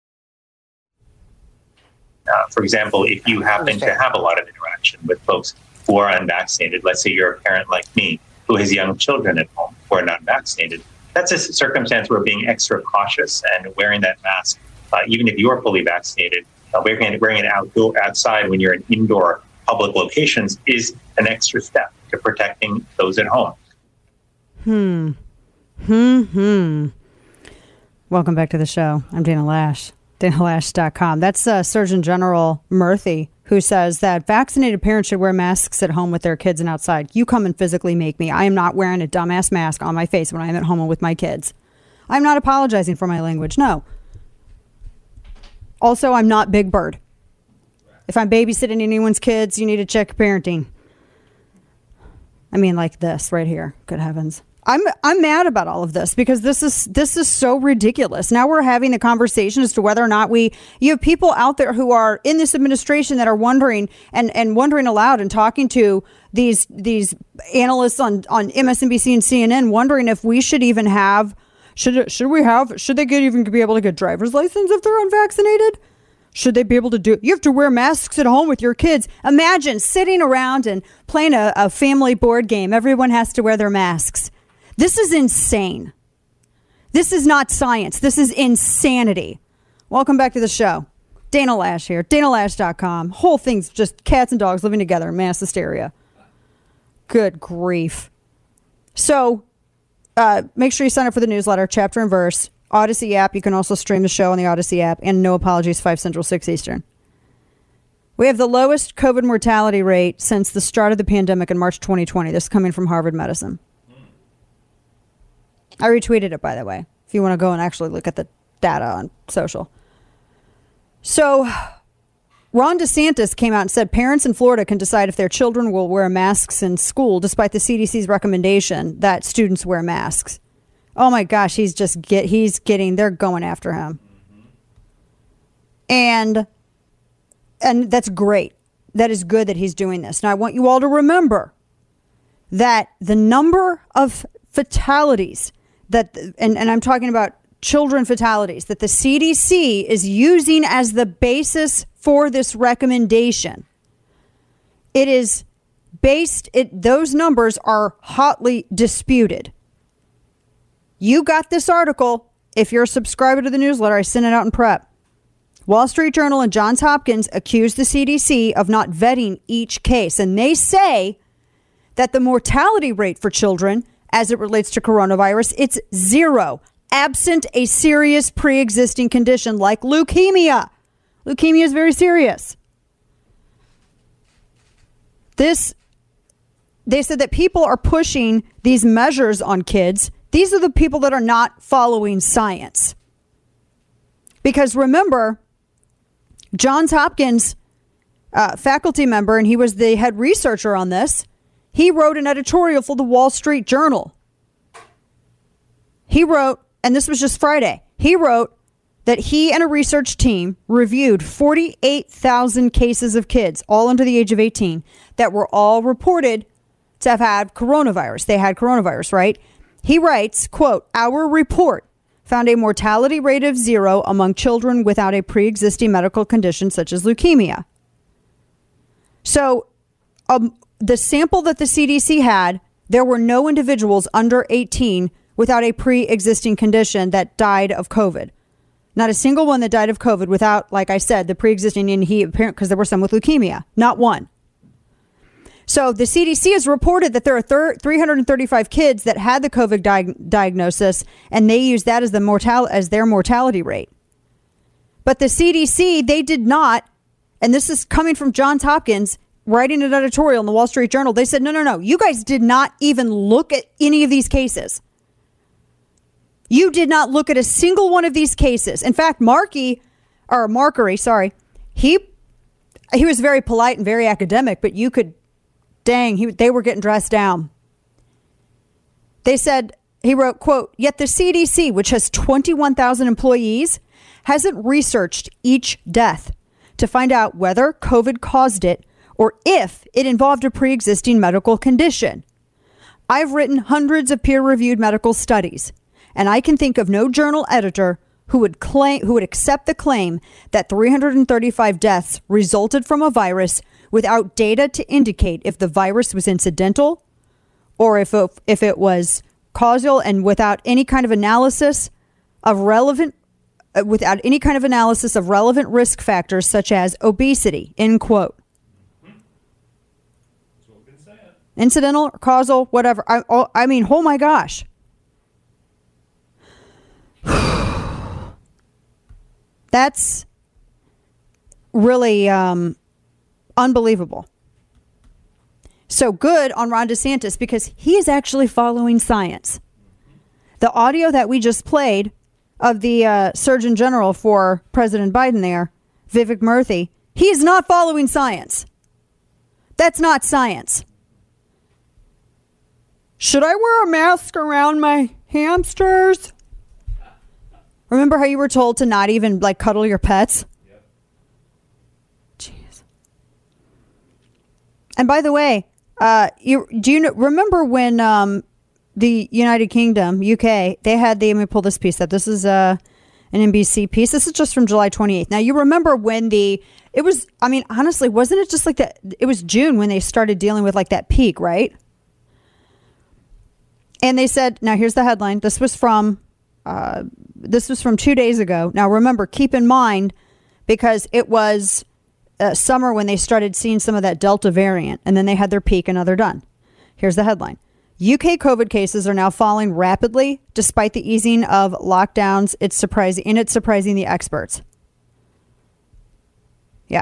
S15: Uh, for example, if you happen to have a lot of interaction with folks who are unvaccinated, let's say you're a parent like me who has young children at home who are not vaccinated, that's a circumstance where being extra cautious and wearing that mask, uh, even if you're fully vaccinated, uh, wearing it, wearing it outdoor, outside when you're in indoor public locations is an extra step to protecting those at home.
S4: Hmm. Hmm. Hmm. Welcome back to the show. I'm Dana Lash. Dana Lash dot com. That's uh, Surgeon General Murthy, who says that vaccinated parents should wear masks at home with their kids and outside. You come and physically make me. I am not wearing a dumbass mask on my face when I'm at home with my kids. I'm not apologizing for my language. No. Also, I'm not Big Bird. If I'm babysitting anyone's kids, you need to check parenting. I mean, like this right here. Good heavens. I'm I'm mad about all of this because this is this is so ridiculous. Now we're having the conversation as to whether or not we you have people out there who are in this administration that are wondering and, and wondering aloud and talking to these these analysts on, on M S N B C and C N N wondering if we should even have should should we have should they get even be able to get driver's license if they're unvaccinated? Should they be able to do you have to wear masks at home with your kids? Imagine sitting around and playing a, a family board game. Everyone has to wear their masks. This is insane. This is not science. This is insanity. Welcome back to the show. Dana Lash here. Dana Lash dot com. Whole thing's just cats and dogs living together in mass hysteria. Good grief. So uh, make sure you sign up for the newsletter, chapter and verse. Odyssey app. You can also stream the show on the Odyssey app. And No Apologies, five Central, six Eastern. We have the lowest COVID mortality rate since the start of the pandemic in March twenty twenty. This is coming from Harvard Medicine. I retweeted it, by the way, if you want to go and actually look at the data on social. So Ron DeSantis came out and said parents in Florida can decide if their children will wear masks in school, despite the C D C's recommendation that students wear masks. Oh, my gosh, he's just get he's getting they're going after him. And and that's great. That is good that he's doing this. Now, I want you all to remember that the number of fatalities that, and, and I'm talking about children fatalities, that the C D C is using as the basis for this recommendation. It is based, it those numbers are hotly disputed. You got this article. If you're a subscriber to the newsletter, I sent it out in prep. Wall Street Journal and Johns Hopkins accused the C D C of not vetting each case. And they say that the mortality rate for children as it relates to coronavirus, it's zero, absent a serious pre-existing condition like leukemia. Leukemia is very serious. This, they said that people are pushing these measures on kids. These are the people that are not following science. Because remember, Johns Hopkins uh, faculty member, and he was the head researcher on this, he wrote an editorial for the Wall Street Journal. He wrote, and this was just Friday, he wrote that he and a research team reviewed forty-eight thousand cases of kids, all under the age of eighteen, that were all reported to have had coronavirus. They had coronavirus, right? He writes, quote, our report found a mortality rate of zero among children without a pre-existing medical condition such as leukemia. So um, the sample that the C D C had, there were no individuals under eighteen without a pre-existing condition that died of COVID. Not a single one that died of COVID without, like I said, the pre-existing, and he apparently, because there were some with leukemia, not one. So the C D C has reported that there are thir- three hundred thirty-five kids that had the COVID di- diagnosis, and they use that as the mortal as their mortality rate. But the C D C, they did not, and this is coming from Johns Hopkins, writing an editorial in the Wall Street Journal. They said, no, no, no, you guys did not even look at any of these cases. You did not look at a single one of these cases. In fact, Markey, or Markery, sorry, he he was very polite and very academic, but you could, dang, he, they were getting dressed down. They said, he wrote, quote, yet the C D C, which has twenty-one thousand employees, hasn't researched each death to find out whether COVID caused it or if it involved a pre-existing medical condition. I've written hundreds of peer-reviewed medical studies, and I can think of no journal editor who would claim, who would accept the claim that three hundred thirty-five deaths resulted from a virus without data to indicate if the virus was incidental or if it, if it was causal, and without any kind of analysis of relevant, uh, without any kind of analysis of relevant risk factors such as obesity, end quote. Incidental, causal, whatever. I, oh, I mean, oh my gosh. That's really um, unbelievable. So good on Ron DeSantis because he is actually following science. The audio that we just played of the uh, Surgeon General for President Biden there, Vivek Murthy, he is not following science. That's not science. Should I wear a mask around my hamsters? Remember how you were told to not even like cuddle your pets? Yep. Jeez. And by the way, uh, you do you know, remember when um, the United Kingdom, U K, they had the, let me pull this piece up. This is uh, an N B C piece. This is just from July twenty-eighth. Now, you remember when the, it was, I mean, honestly, wasn't it just like that? It was June when they started dealing with like that peak, right? And they said, now here's the headline. This was from, uh, this was from two days ago. Now, remember, keep in mind, because it was uh, summer when they started seeing some of that Delta variant, and then they had their peak and now they're done. Here's the headline. U K COVID cases are now falling rapidly despite the easing of lockdowns. It's surprising, and it's surprising the experts. Yeah.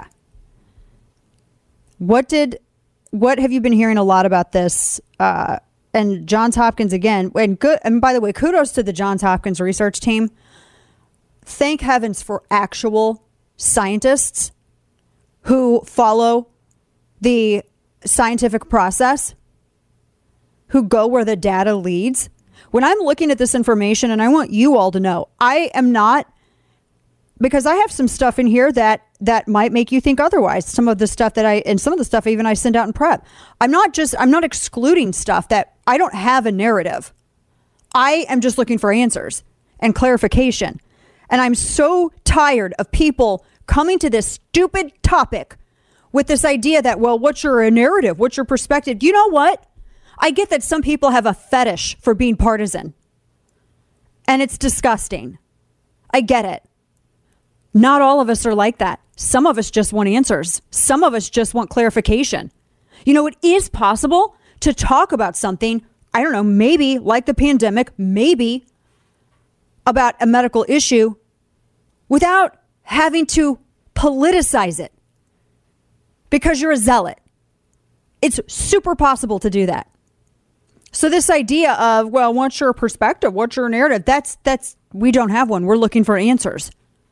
S4: What did, what have you been hearing a lot about this? Uh, and Johns Hopkins again, and good. And by the way, kudos to the Johns Hopkins research team. Thank heavens for actual scientists who follow the scientific process, who go where the data leads. When I'm looking at this information, and I want you all to know, I am not, because I have some stuff in here that that might make you think otherwise. Some of the stuff that I, and some of the stuff even I send out in prep. I'm not just, I'm not excluding stuff that I don't have a narrative. I am just looking for answers and clarification. And I'm so tired of people coming to this stupid topic with this idea that, well, what's your narrative? What's your perspective? You know what? I get that some people have a fetish for being partisan. And it's disgusting. I get it. Not all of us are like that. Some of us just want answers. Some of us just want clarification. You know, it is possible to talk about something, I don't know, maybe like the pandemic, maybe about a medical issue without having to politicize it because you're a zealot. It's super possible to do that. So this idea of, well, what's your perspective? What's your narrative? That's, that's, we don't have one. We're looking for answers.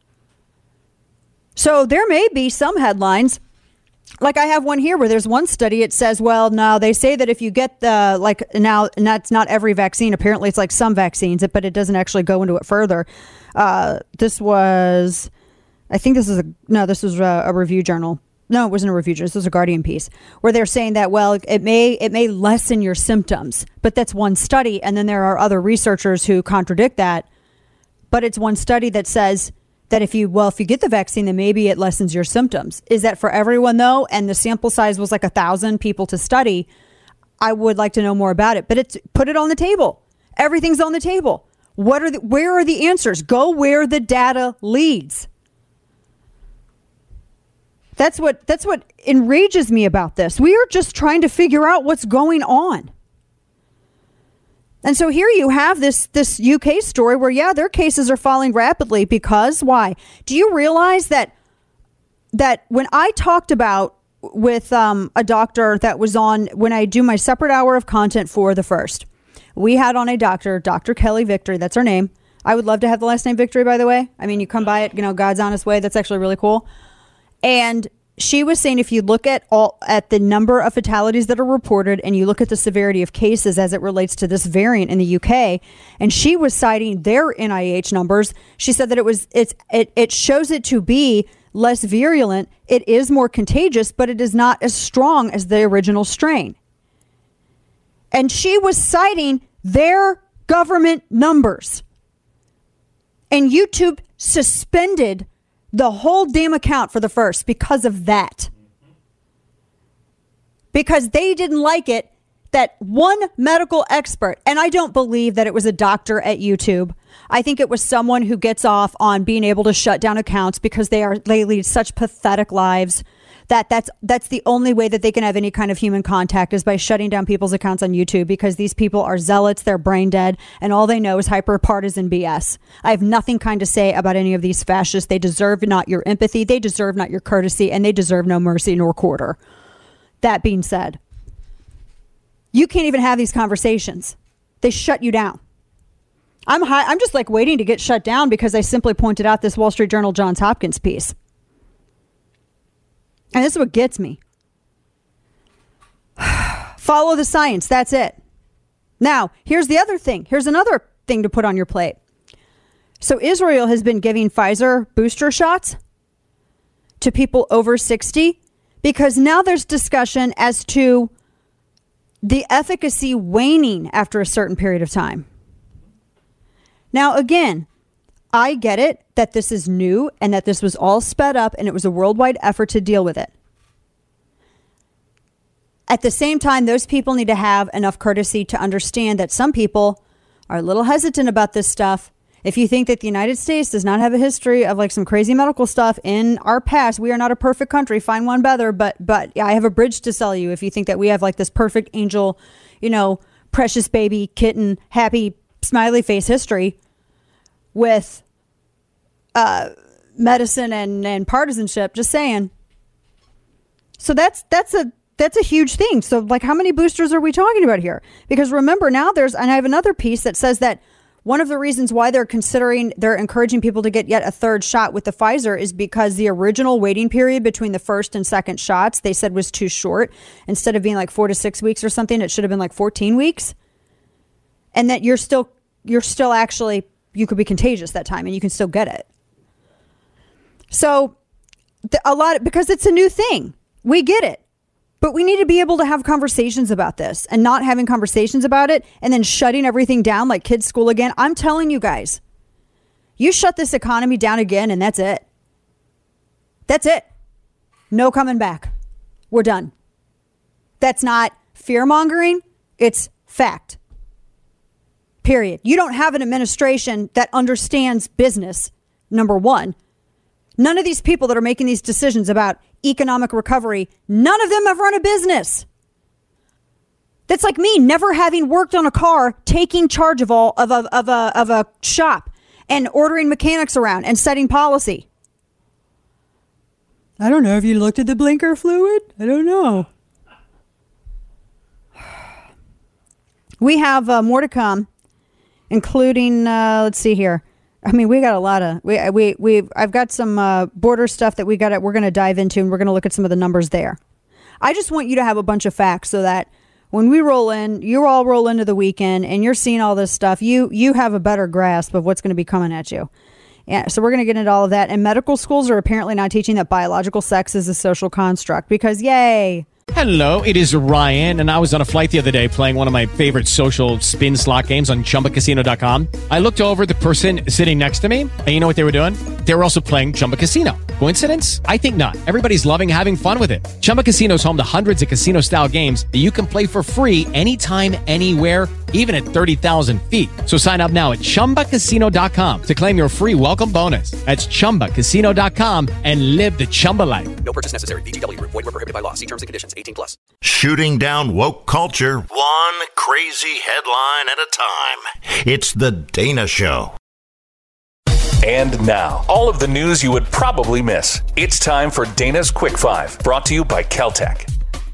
S4: So there may be some headlines, like I have one here where there's one study. It says, well, no, they say that if you get the, like now, and that's not every vaccine. Apparently it's like some vaccines, but it doesn't actually go into it further. Uh, this was, I think this is a, no, this was a, a review journal. No, it wasn't a review journal. This was a Guardian piece where they're saying that, well, it may, it may lessen your symptoms, but that's one study. And then there are other researchers who contradict that, but it's one study that says that if you, well, if you get the vaccine, then maybe it lessens your symptoms. Is that for everyone though? And the sample size was like a thousand people to study. I would like to know more about it, but it's, put it on the table. Everything's on the table. What are the, where are the answers? Go where the data leads. That's what, that's what enrages me about this. We are just trying to figure out what's going on. And so here you have this, this U K story where, yeah, their cases are falling rapidly because why? Do you realize that, that when I talked about with um, a doctor that was on, when I do my separate hour of content for The First, we had on a doctor, Doctor Kelly Victory. That's her name. I would love to have the last name Victory, by the way. I mean, you come by it, you know, God's honest way. That's actually really cool. And she was saying, if you look at all at the number of fatalities that are reported and you look at the severity of cases as it relates to this variant in the U K, and she was citing their N I H numbers, she said that it was it's it, it shows it to be less virulent. It is more contagious, but it is not as strong as the original strain. And she was citing their government numbers. And YouTube suspended the whole damn account for The First because of that. Because they didn't like it that one medical expert, and I don't believe that it was a doctor at YouTube. I think it was someone who gets off on being able to shut down accounts because they are they lead such pathetic lives that that's that's the only way that they can have any kind of human contact is by shutting down people's accounts on YouTube, because these people are zealots, they're brain dead, and all they know is hyper partisan B S. I have nothing kind to say about any of these fascists. They deserve not your empathy, they deserve not your courtesy, and they deserve no mercy nor quarter. That being said, you can't even have these conversations. They shut you down. I'm high, I'm just like waiting to get shut down because I simply pointed out this Wall Street Journal Johns Hopkins piece. And this is what gets me. Follow the science. That's it. Now, here's the other thing. Here's another thing to put on your plate. So Israel has been giving Pfizer booster shots to people over sixty because now there's discussion as to the efficacy waning after a certain period of time. Now, again, I get it that this is new and that this was all sped up and it was a worldwide effort to deal with it. At the same time, those people need to have enough courtesy to understand that some people are a little hesitant about this stuff. If you think that the United States does not have a history of like some crazy medical stuff in our past, we are not a perfect country. Find one better. But but I have a bridge to sell you if you think that we have like this perfect angel, you know, precious baby, kitten, happy, smiley face history with uh, medicine and, and partisanship. Just saying. So that's that's a that's a huge thing. So like how many boosters are we talking about here? Because remember now there's, and I have another piece that says that one of the reasons why they're considering, they're encouraging people to get yet a third shot with the Pfizer is because the original waiting period between the first and second shots, they said was too short. Instead of being like four to six weeks or something, it should have been like fourteen weeks. And that you're still, you're still actually, you could be contagious that time and you can still get it. So the, a lot, because it's a new thing. We get it. But we need to be able to have conversations about this and not having conversations about it and then shutting everything down like kids' school again. I'm telling you guys, you shut this economy down again and that's it. That's it. No coming back. We're done. That's not fear mongering. It's fact. Period. You don't have an administration that understands business, number one. None of these people that are making these decisions about economic recovery, none of them have run a business. That's like me never having worked on a car, taking charge of all of a, of a, of a shop and ordering mechanics around and setting policy. I don't know if you looked at the blinker fluid. I don't know. We have uh, more to come, including, uh, let's see here. I mean, we got a lot of, we, we, we, I've got some uh, border stuff that we got, we're going to dive into and we're going to look at some of the numbers there. I just want you to have a bunch of facts so that when we roll in, you all roll into the weekend and you're seeing all this stuff, you, you have a better grasp of what's going to be coming at you. Yeah, so we're going to get into all of that. And medical schools are apparently not teaching that biological sex is a social construct because yay.
S16: Hello, it is Ryan, and I was on a flight the other day playing one of my favorite social spin slot games on Chumba Casino dot com. I looked over at the person sitting next to me, and you know what they were doing? They were also playing Chumba Casino. Coincidence? I think not. Everybody's loving having fun with it. Chumba Casino is home to hundreds of casino-style games that you can play for free anytime, anywhere, even at thirty thousand feet. So sign up now at Chumba Casino dot com to claim your free welcome bonus. That's Chumba Casino dot com and live the Chumba life.
S17: No purchase necessary. V G W. Void where prohibited by law. See terms and conditions. eighteen plus.
S7: Shooting down woke culture, one crazy headline at a time. It's The Dana Show.
S8: And now, all of the news you would probably miss. It's time for Dana's Quick Five, brought to you by Caltech.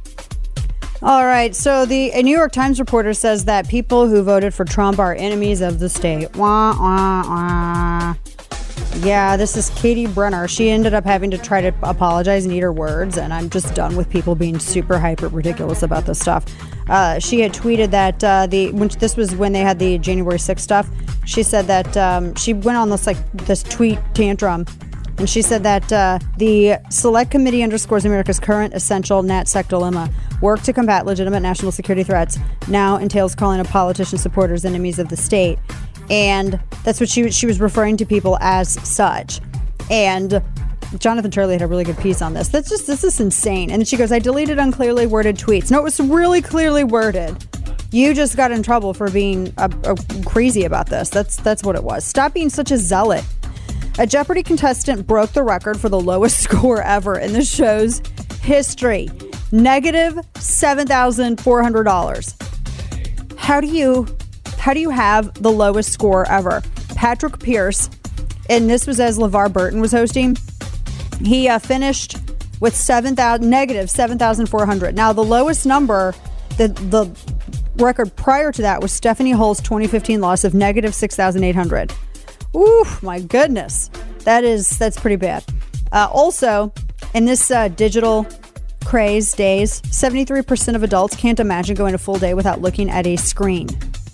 S4: All right, so the a New York Times reporter says that people who voted for Trump are enemies of the state. Wah, wah, wah. Yeah, this is Katie Brenner. She ended up having to try to apologize and eat her words, and I'm just done with people being super hyper ridiculous about this stuff. Uh, she had tweeted that uh, the when this was when they had the January sixth stuff. She said that um, she went on this like this tweet tantrum, and she said that uh, the Select Committee underscores America's current essential NatSec dilemma. Work to combat legitimate national security threats now entails calling a politician supporters enemies of the state. And that's what she she was referring to people as such. And Jonathan Turley had a really good piece on this. That's just, this is insane. And then she goes, I deleted unclearly worded tweets. No, it was really clearly worded. You just got in trouble for being a, a crazy about this. That's that's what it was. Stop being such a zealot. A Jeopardy contestant broke the record for the lowest score ever in the show's history. Negative seven thousand four hundred dollars. How do you... How do you have the lowest score ever? Patrick Pierce, and this was as LeVar Burton was hosting, he uh, finished with seven thousand negative seven thousand four hundred. Now, the lowest number, the the record prior to that was Stephanie Hull's twenty fifteen loss of negative six thousand eight hundred. Ooh, my goodness. That is, that's pretty bad. Uh, also, in this uh, digital craze days, seventy-three percent of adults can't imagine going a full day without looking at a screen.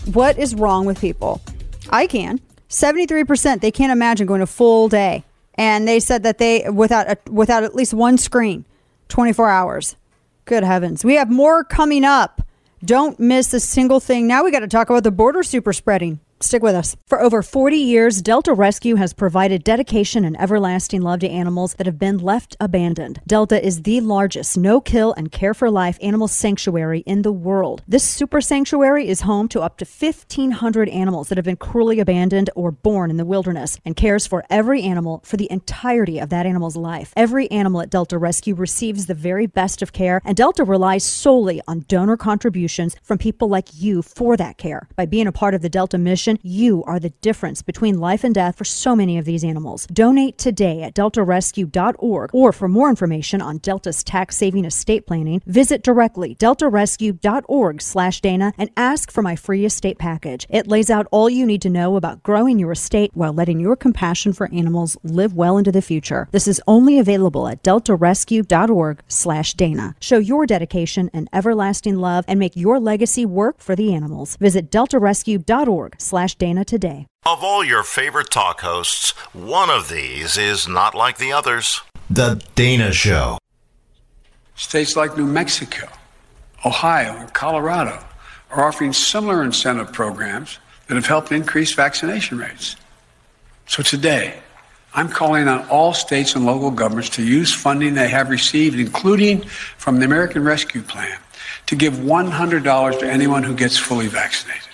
S4: What is wrong with people? I can. seventy-three percent, they can't imagine going a full day. And they said that they, without a, without at least one screen, twenty-four hours. Good heavens. We have more coming up. Don't miss a single thing. Now we got to talk about the border super spreading. Stick with us. For over forty years, Delta Rescue has provided dedication and everlasting love to animals that have been left abandoned. Delta is the largest no-kill and care-for-life animal sanctuary in the world. This super sanctuary is home to up to fifteen hundred animals that have been cruelly abandoned or born in the wilderness and cares for every animal for the entirety of that animal's life. Every animal at Delta Rescue receives the very best of care, and Delta relies solely on donor contributions from people like you for that care. By being a part of the Delta mission, you are the difference between life and death for so many of these animals. Donate today at delta rescue dot org, or for more information on Delta's tax-saving estate planning, visit directly delta rescue dot org slash Dana and ask for my free estate package. It lays out all you need to know about growing your estate while letting your compassion for animals live well into the future. This is only available at delta rescue dot org slash Dana. Show your dedication and everlasting love and make your legacy work for the animals. Visit delta rescue dot org slash Dana today.
S7: Of all your favorite talk hosts, one of these is not like the others. The Dana Show.
S12: States like New Mexico, Ohio, and Colorado are offering similar incentive programs that have helped increase vaccination rates. So today, I'm calling on all states and local governments to use funding they have received, including from the American Rescue Plan, to give one hundred dollars to anyone who gets fully vaccinated.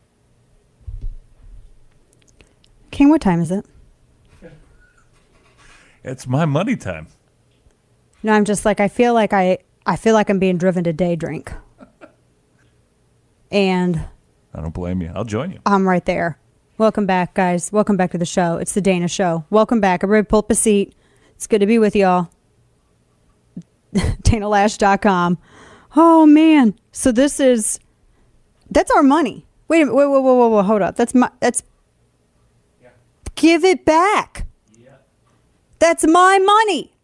S4: King, what time is it?
S6: It's my money time.
S4: No, I'm just like, I feel like I, I feel like I'm being driven to day drink. And
S6: I don't blame you. I'll join you.
S4: I'm right there. Welcome back, guys. Welcome back to the show. It's the Dana Show. Welcome back. Everybody pull up a seat. It's good to be with y'all. Dana Lash dot com. Oh, man. So this is, that's our money. Wait a minute. Wait, wait, wait, wait, wait. Hold up. That's my, that's, give it back. Yeah. That's my money.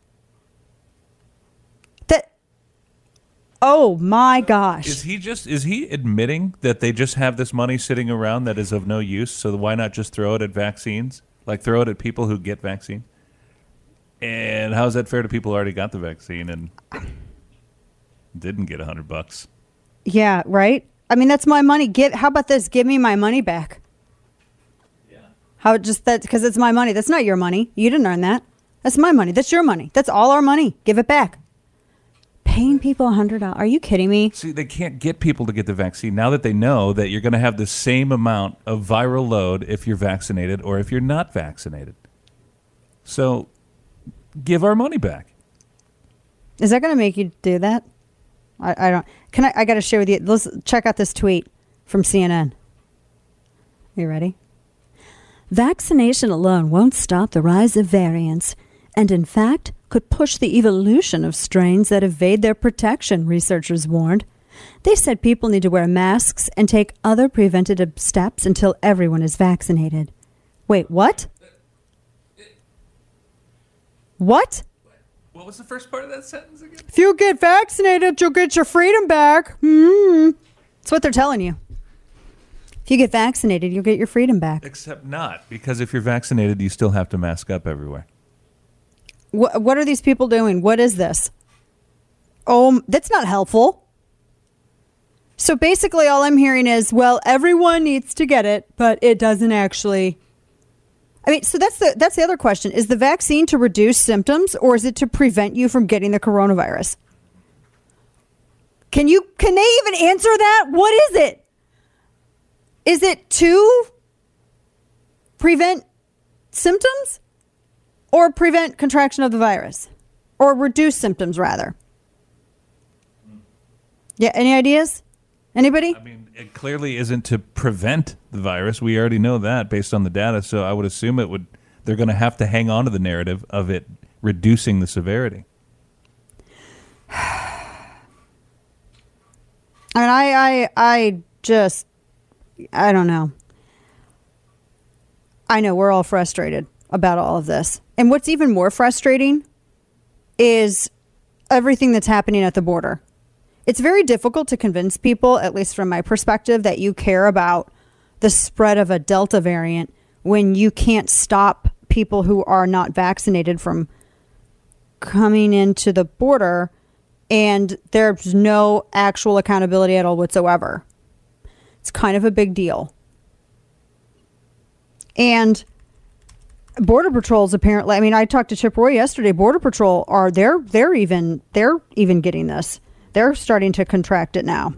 S4: That. Oh my gosh.
S6: Is he just is he admitting that they just have this money sitting around that is of no use? So why not just throw it at vaccines? Like throw it at people who get vaccine? And how is that fair to people who already got the vaccine and didn't get a hundred bucks?
S4: Yeah, right. I mean, that's my money. Give. How about this? Give me my money back. How just that because it's my money. That's not your money. You didn't earn that. That's my money. That's your money. That's all our money. Give it back. Paying people a hundred dollars. Are you kidding me?
S6: See, they can't get people to get the vaccine now that they know that you're going to have the same amount of viral load if you're vaccinated or if you're not vaccinated. So, give our money back.
S4: Is that going to make you do that? I, I don't. Can I? I got to share with you. Let's check out this tweet from C N N. You ready? Vaccination alone won't stop the rise of variants, and in fact, could push the evolution of strains that evade their protection, researchers warned. They said people need to wear masks and take other preventative steps until everyone is vaccinated. Wait, what? What?
S6: What was the first part of that sentence again?
S4: If you get vaccinated, you'll get your freedom back. Mm. That's what they're telling you. If you get vaccinated, you'll get your freedom back.
S6: Except not, because if you're vaccinated, you still have to mask up everywhere.
S4: What, what are these people doing? What is this? Oh, that's not helpful. So basically all I'm hearing is, well, everyone needs to get it, but it doesn't actually. I mean, so that's the that's the other question. Is the vaccine to reduce symptoms or is it to prevent you from getting the coronavirus? Can you can they even answer that? What is it? Is it to prevent symptoms or prevent contraction of the virus or reduce symptoms rather? Yeah, any ideas? Anybody?
S6: I mean, it clearly isn't to prevent the virus. We already know that based on the data. So I would assume it would. They're going to have to hang on to the narrative of it reducing the severity.
S4: I mean, I, I, I just, I don't know. I know we're all frustrated about all of this. And what's even more frustrating is everything that's happening at the border. it's very difficult to convince people, at least from my perspective, that you care about the spread of a Delta variant when you can't stop people who are not vaccinated from coming into the border and there's no actual accountability at all whatsoever. It's kind of a big deal. And Border Patrol's apparently, I mean, I talked to Chip Roy yesterday. Border Patrol are they're they're even they're even getting this. They're starting to contract it now.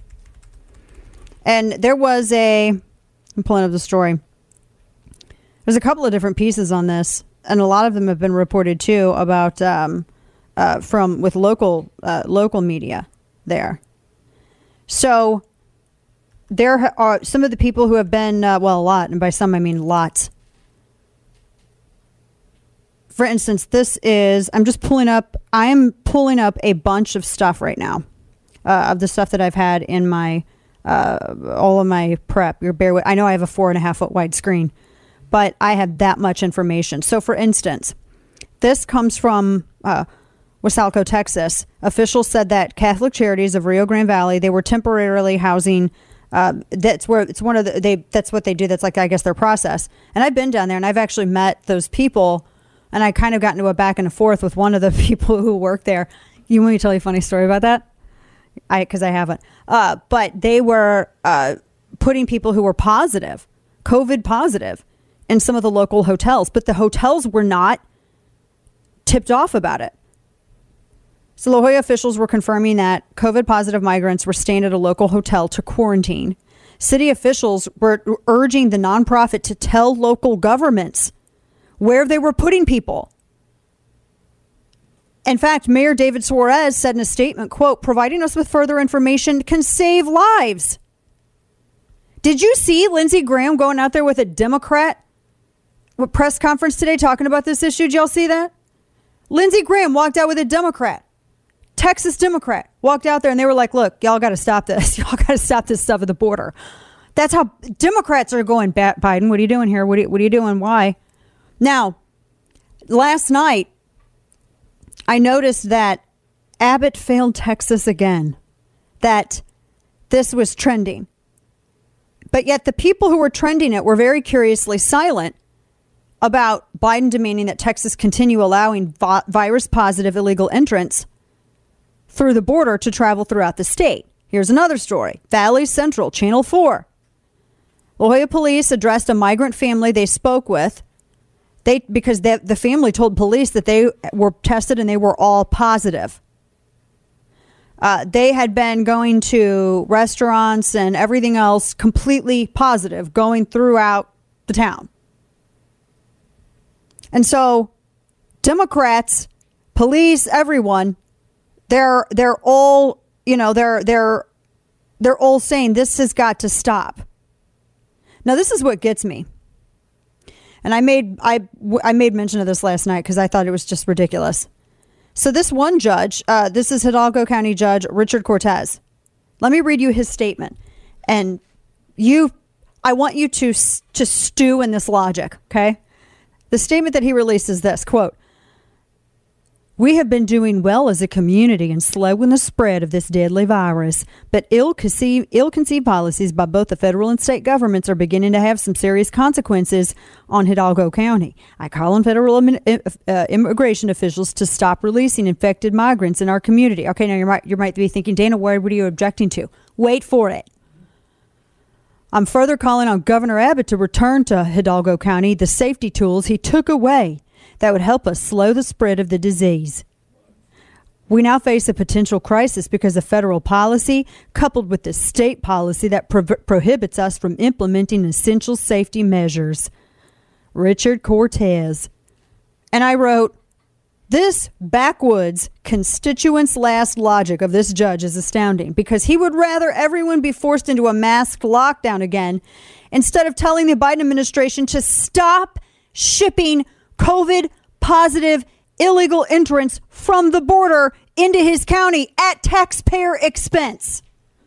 S4: And there was a, I'm pulling up the story. There's a couple of different pieces on this, and a lot of them have been reported too about um, uh, from with local uh, local media there. So there are some of the people who have been uh, well, a lot, and by some I mean lots. For instance, this is, I'm just pulling up, I'm pulling up a bunch of stuff right now, uh, of the stuff that I've had in my, uh, all of my prep. You're bear with, I know I have a four and a half foot wide screen, but I have that much information. So for instance, this comes from uh, Wasalco, Texas. Officials said that Catholic Charities of Rio Grande Valley, they were temporarily housing, uh, that's where, it's one of the, they, that's what they do. That's like, I guess, their process. And I've been down there and I've actually met those people. And I kind of got into a back and forth with one of the people who work there. You want me to tell you a funny story about that? I because I haven't. Uh, but they were uh, putting people who were positive, COVID positive, in some of the local hotels. But the hotels were not tipped off about it. So La Jolla officials were confirming that COVID positive migrants were staying at a local hotel to quarantine. City officials were urging the nonprofit to tell local governments where they were putting people. In fact, Mayor David Suarez said in a statement, quote, providing us with further information can save lives. Did you see Lindsey Graham going out there with a Democrat press conference today talking about this issue? Did y'all see that? Lindsey Graham walked out with a Democrat, Texas Democrat, walked out there and they were like, look, y'all got to stop this. Y'all got to stop this stuff at the border. That's how Democrats are going, Biden. What are you doing here? What are you, what are you doing? Why? Now, last night, I noticed that Abbott failed Texas again, that this was trending. But yet the people who were trending it were very curiously silent about Biden demanding that Texas continue allowing vi- virus-positive illegal entrants through the border to travel throughout the state. Here's another story. Valley Central, Channel four. La Jolla police addressed a migrant family they spoke with. They because they, the family told police that they were tested and they were all positive. Uh, they had been going to restaurants and everything else completely positive, going throughout the town. And so Democrats, police, everyone, they're they're all, you know, they're they're they're all saying this has got to stop. Now, this is what gets me. And I made I, I made mention of this last night because I thought it was just ridiculous. So this one judge, uh, this is Hidalgo County Judge Richard Cortez. Let me read you his statement. And you, I want you to, to stew in this logic, okay? The statement that he released is this, quote, we have been doing well as a community in slowing the spread of this deadly virus, but ill-conceived, ill-conceived policies by both the federal and state governments are beginning to have some serious consequences on Hidalgo County. I call on federal uh, immigration officials to stop releasing infected migrants in our community. Okay, now you might, you might be thinking, Dana, what are you objecting to? Wait for it. I'm further calling on Governor Abbott to return to Hidalgo County the safety tools he took away that would help us slow the spread of the disease. We now face a potential crisis because of federal policy coupled with the state policy that pro- prohibits us from implementing essential safety measures. Richard Cortez. And I wrote, this backwoods constituents' last logic of this judge is astounding because he would rather everyone be forced into a masked lockdown again instead of telling the Biden administration to stop shipping COVID positive illegal entrants from the border into his county at taxpayer expense.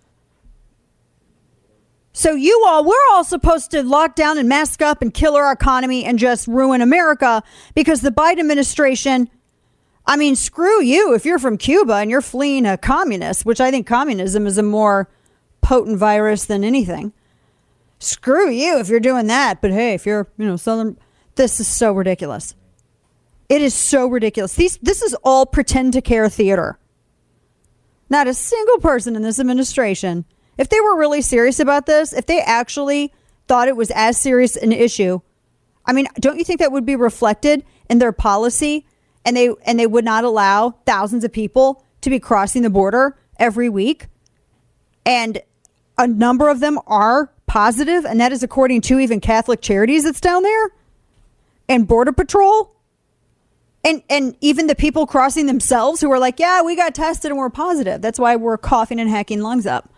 S4: So you all, we're all supposed to lock down and mask up and kill our economy and just ruin America because the Biden administration I mean, screw you if you're from Cuba and you're fleeing a communist, which I think communism is a more potent virus than anything. Screw you if you're doing that. But hey, if you're, you know, Southern, this is so ridiculous. It is so ridiculous. These, this is all pretend to care theater. Not a single person in this administration, if they were really serious about this, if they actually thought it was as serious an issue, I mean, don't you think that would be reflected in their policy? And they and they would not allow thousands of people to be crossing the border every week. And a number of them are positive, and that is according to even Catholic Charities that's down there and Border Patrol. And and even the people crossing themselves who are like, yeah, we got tested and we're positive. That's why we're coughing and hacking lungs up.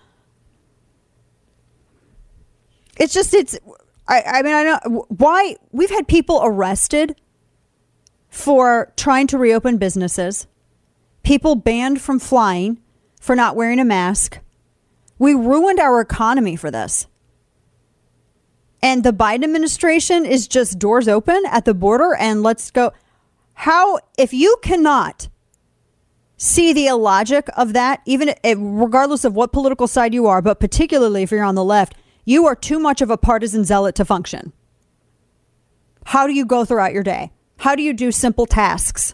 S4: It's just, it's, I, I mean, I know why we've had people arrested for trying to reopen businesses, people banned from flying for not wearing a mask. We ruined our economy for this. And the Biden administration is just doors open at the border and let's go. How, if you cannot see the illogic of that, even regardless of what political side you are, but particularly if you're on the left, you are too much of a partisan zealot to function. How do you go throughout your day? How do you do simple tasks?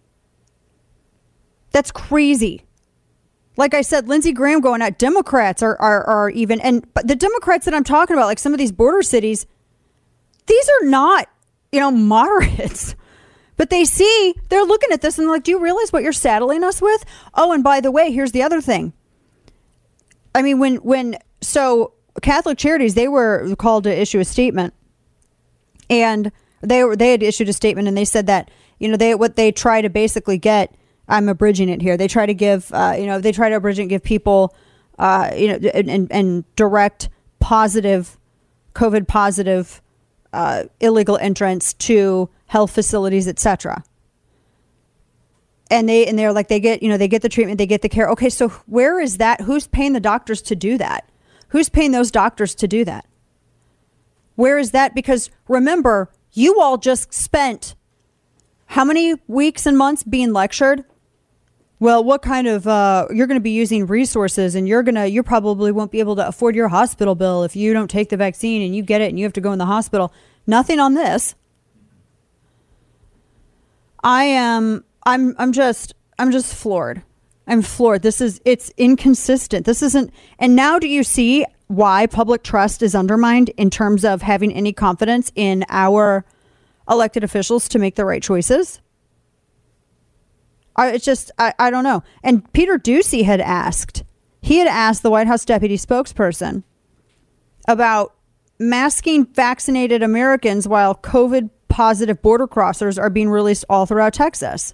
S4: That's crazy. Like I said, Lindsey Graham going out, Democrats are, are, are even, and but the Democrats that I'm talking about, like some of these border cities, these are not, you know, moderates. But they see, they're looking at this and they're like, do you realize what you're saddling us with? Oh, and by the way, here's the other thing. I mean, when, when, so Catholic Charities, they were called to issue a statement, and they were, they had issued a statement, and they said that, you know, they, what they try to basically get, I'm abridging it here. They try to give, uh, you know, they try to abridge it and give people, uh, you know, and, and, and direct positive, COVID positive, uh, illegal entrance to health facilities, et cetera. And they, and they're like, they get, you know, they get the treatment, they get the care. Okay. So where is that? Who's paying the doctors to do that? Who's paying those doctors to do that? Where is that? Because remember, you all just spent how many weeks and months being lectured? Well, what kind of, uh, you're going to be using resources, and you're going to, you probably won't be able to afford your hospital bill if you don't take the vaccine and you get it and you have to go in the hospital. Nothing on this. I am, I'm, I'm just, I'm just floored. I'm floored. This is, it's inconsistent. This isn't, and now do you see why public trust is undermined in terms of having any confidence in our elected officials to make the right choices? I, it's just, I, I don't know. And Peter Doocy had asked, he had asked the White House deputy spokesperson about masking vaccinated Americans while COVID positive border crossers are being released all throughout Texas.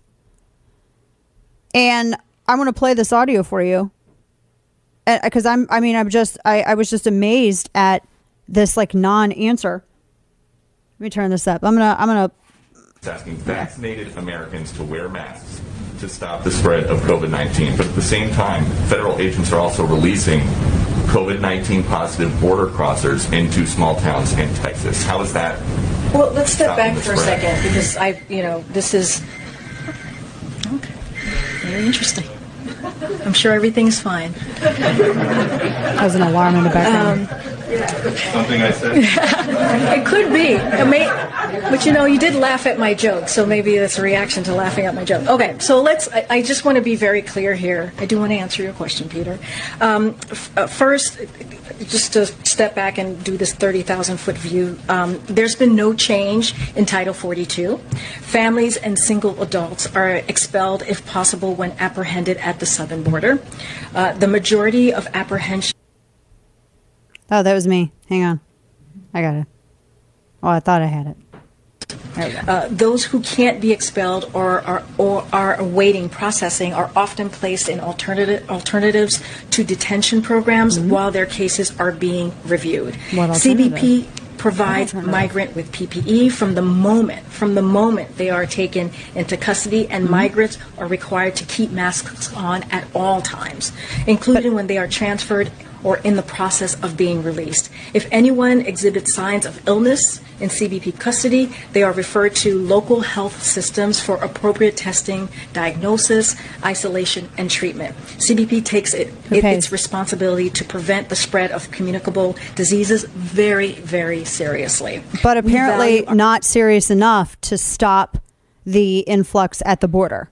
S4: And I'm going to play this audio for you. Because I'm, I mean, I'm just, I, I was just amazed at this like non-answer. Let me turn this up. I'm going to, I'm going to.
S18: It's asking vaccinated Americans to wear masks to stop the spread of COVID nineteen. But at the same time, federal agents are also releasing COVID nineteen positive border crossers into small towns in Texas. How is that?
S19: Well, let's step back for a second, because I, you know, this is okay. Very interesting. I'm sure everything's fine.
S4: That was an alarm in the background.
S19: Um,
S18: Something I said?
S19: It could be. It may, but you know, you did laugh at my joke, so maybe that's a reaction to laughing at my joke. Okay, so let's, I, I just want to be very clear here. I do want to answer your question, Peter. Um, f- uh, first, just to step back and do this thirty thousand foot view, um, there's been no change in Title forty-two. Families and single adults are expelled, if possible, when apprehended at the southern border. Uh, the majority of apprehension.
S4: Oh, that was me. Hang on. I got it. Oh, I thought I had it. There we go.
S19: Uh, those who can't be expelled or are or are awaiting processing are often placed in alternative alternatives to detention programs mm-hmm. while their cases are being reviewed. C B P provides migrant with P P E from the moment from the moment they are taken into custody, and mm-hmm. migrants are required to keep masks on at all times, including but, when they are transferred or in the process of being released. If anyone exhibits signs of illness in C B P custody, they are referred to local health systems for appropriate testing, diagnosis, isolation, and treatment. C B P takes it, it
S4: Okay.
S19: its responsibility to prevent the spread of communicable diseases very, very seriously.
S4: But
S19: We
S4: apparently
S19: value-
S4: not serious enough to stop the influx at the border.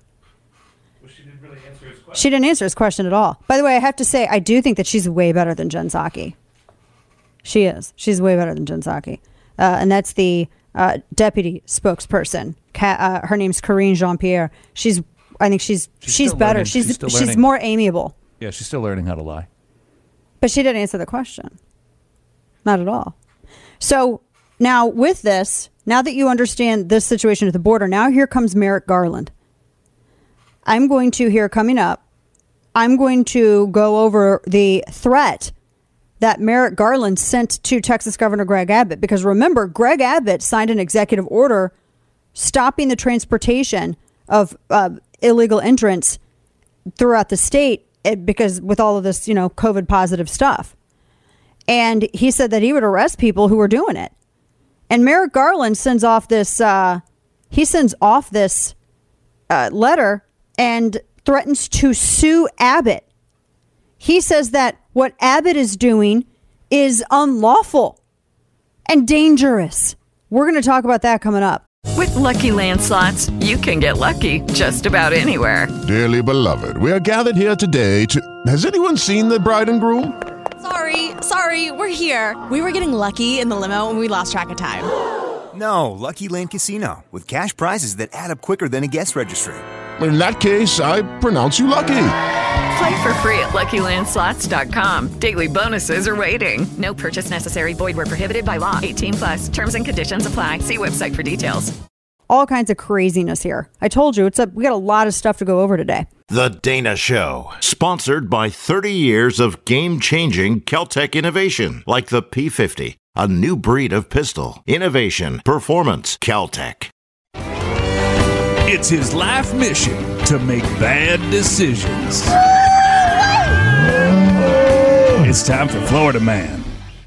S4: She didn't answer his question at all. By the way, I have to say, I do think that she's way better than Jen Psaki. She is. She's way better than Jen Psaki. Uh, and that's the uh, deputy spokesperson. Ka- uh, her name's Karine Jean-Pierre. She's, I think she's she's,
S6: She's still
S4: better.
S6: learning.
S4: She's
S6: She's still
S4: she's
S6: learning.
S4: more amiable.
S6: Yeah, she's still learning how to lie.
S4: But she didn't answer the question. Not at all. So now with this, now that you understand this situation at the border, now here comes Merrick Garland. I'm going to, here coming up, I'm going to go over the threat that Merrick Garland sent to Texas Governor Greg Abbott. Because remember, Greg Abbott signed an executive order stopping the transportation of uh, illegal entrants throughout the state eh, because with all of this, you know, COVID positive stuff. And he said that he would arrest people who were doing it. And Merrick Garland sends off this, uh, he sends off this uh, letter and threatens to sue Abbott. He says that what Abbott is doing is unlawful and dangerous. We're going to talk about that coming up.
S20: With Lucky Land Slots, you can get lucky just about anywhere.
S21: Dearly beloved, we are gathered here today to... Has anyone seen the bride and groom?
S22: Sorry, sorry, we're here. We were getting lucky in the limo and we lost track of time.
S23: No, Lucky Land Casino, with cash prizes that add up quicker than a guest registry.
S21: In that case, I pronounce you lucky.
S20: Play for free at Lucky Land Slots dot com. Daily bonuses are waiting. No purchase necessary. Void where prohibited by law. eighteen plus. Terms and conditions apply. See website for details.
S4: All kinds of craziness here. I told you, it's a, we got a lot of stuff to go over today.
S7: The Dana Show, sponsored by thirty years of game-changing Kel-Tec innovation, like the P fifty, a new breed of pistol. Innovation, performance, Kel-Tec.
S8: It's his life mission to make bad decisions. It's time for Florida Man.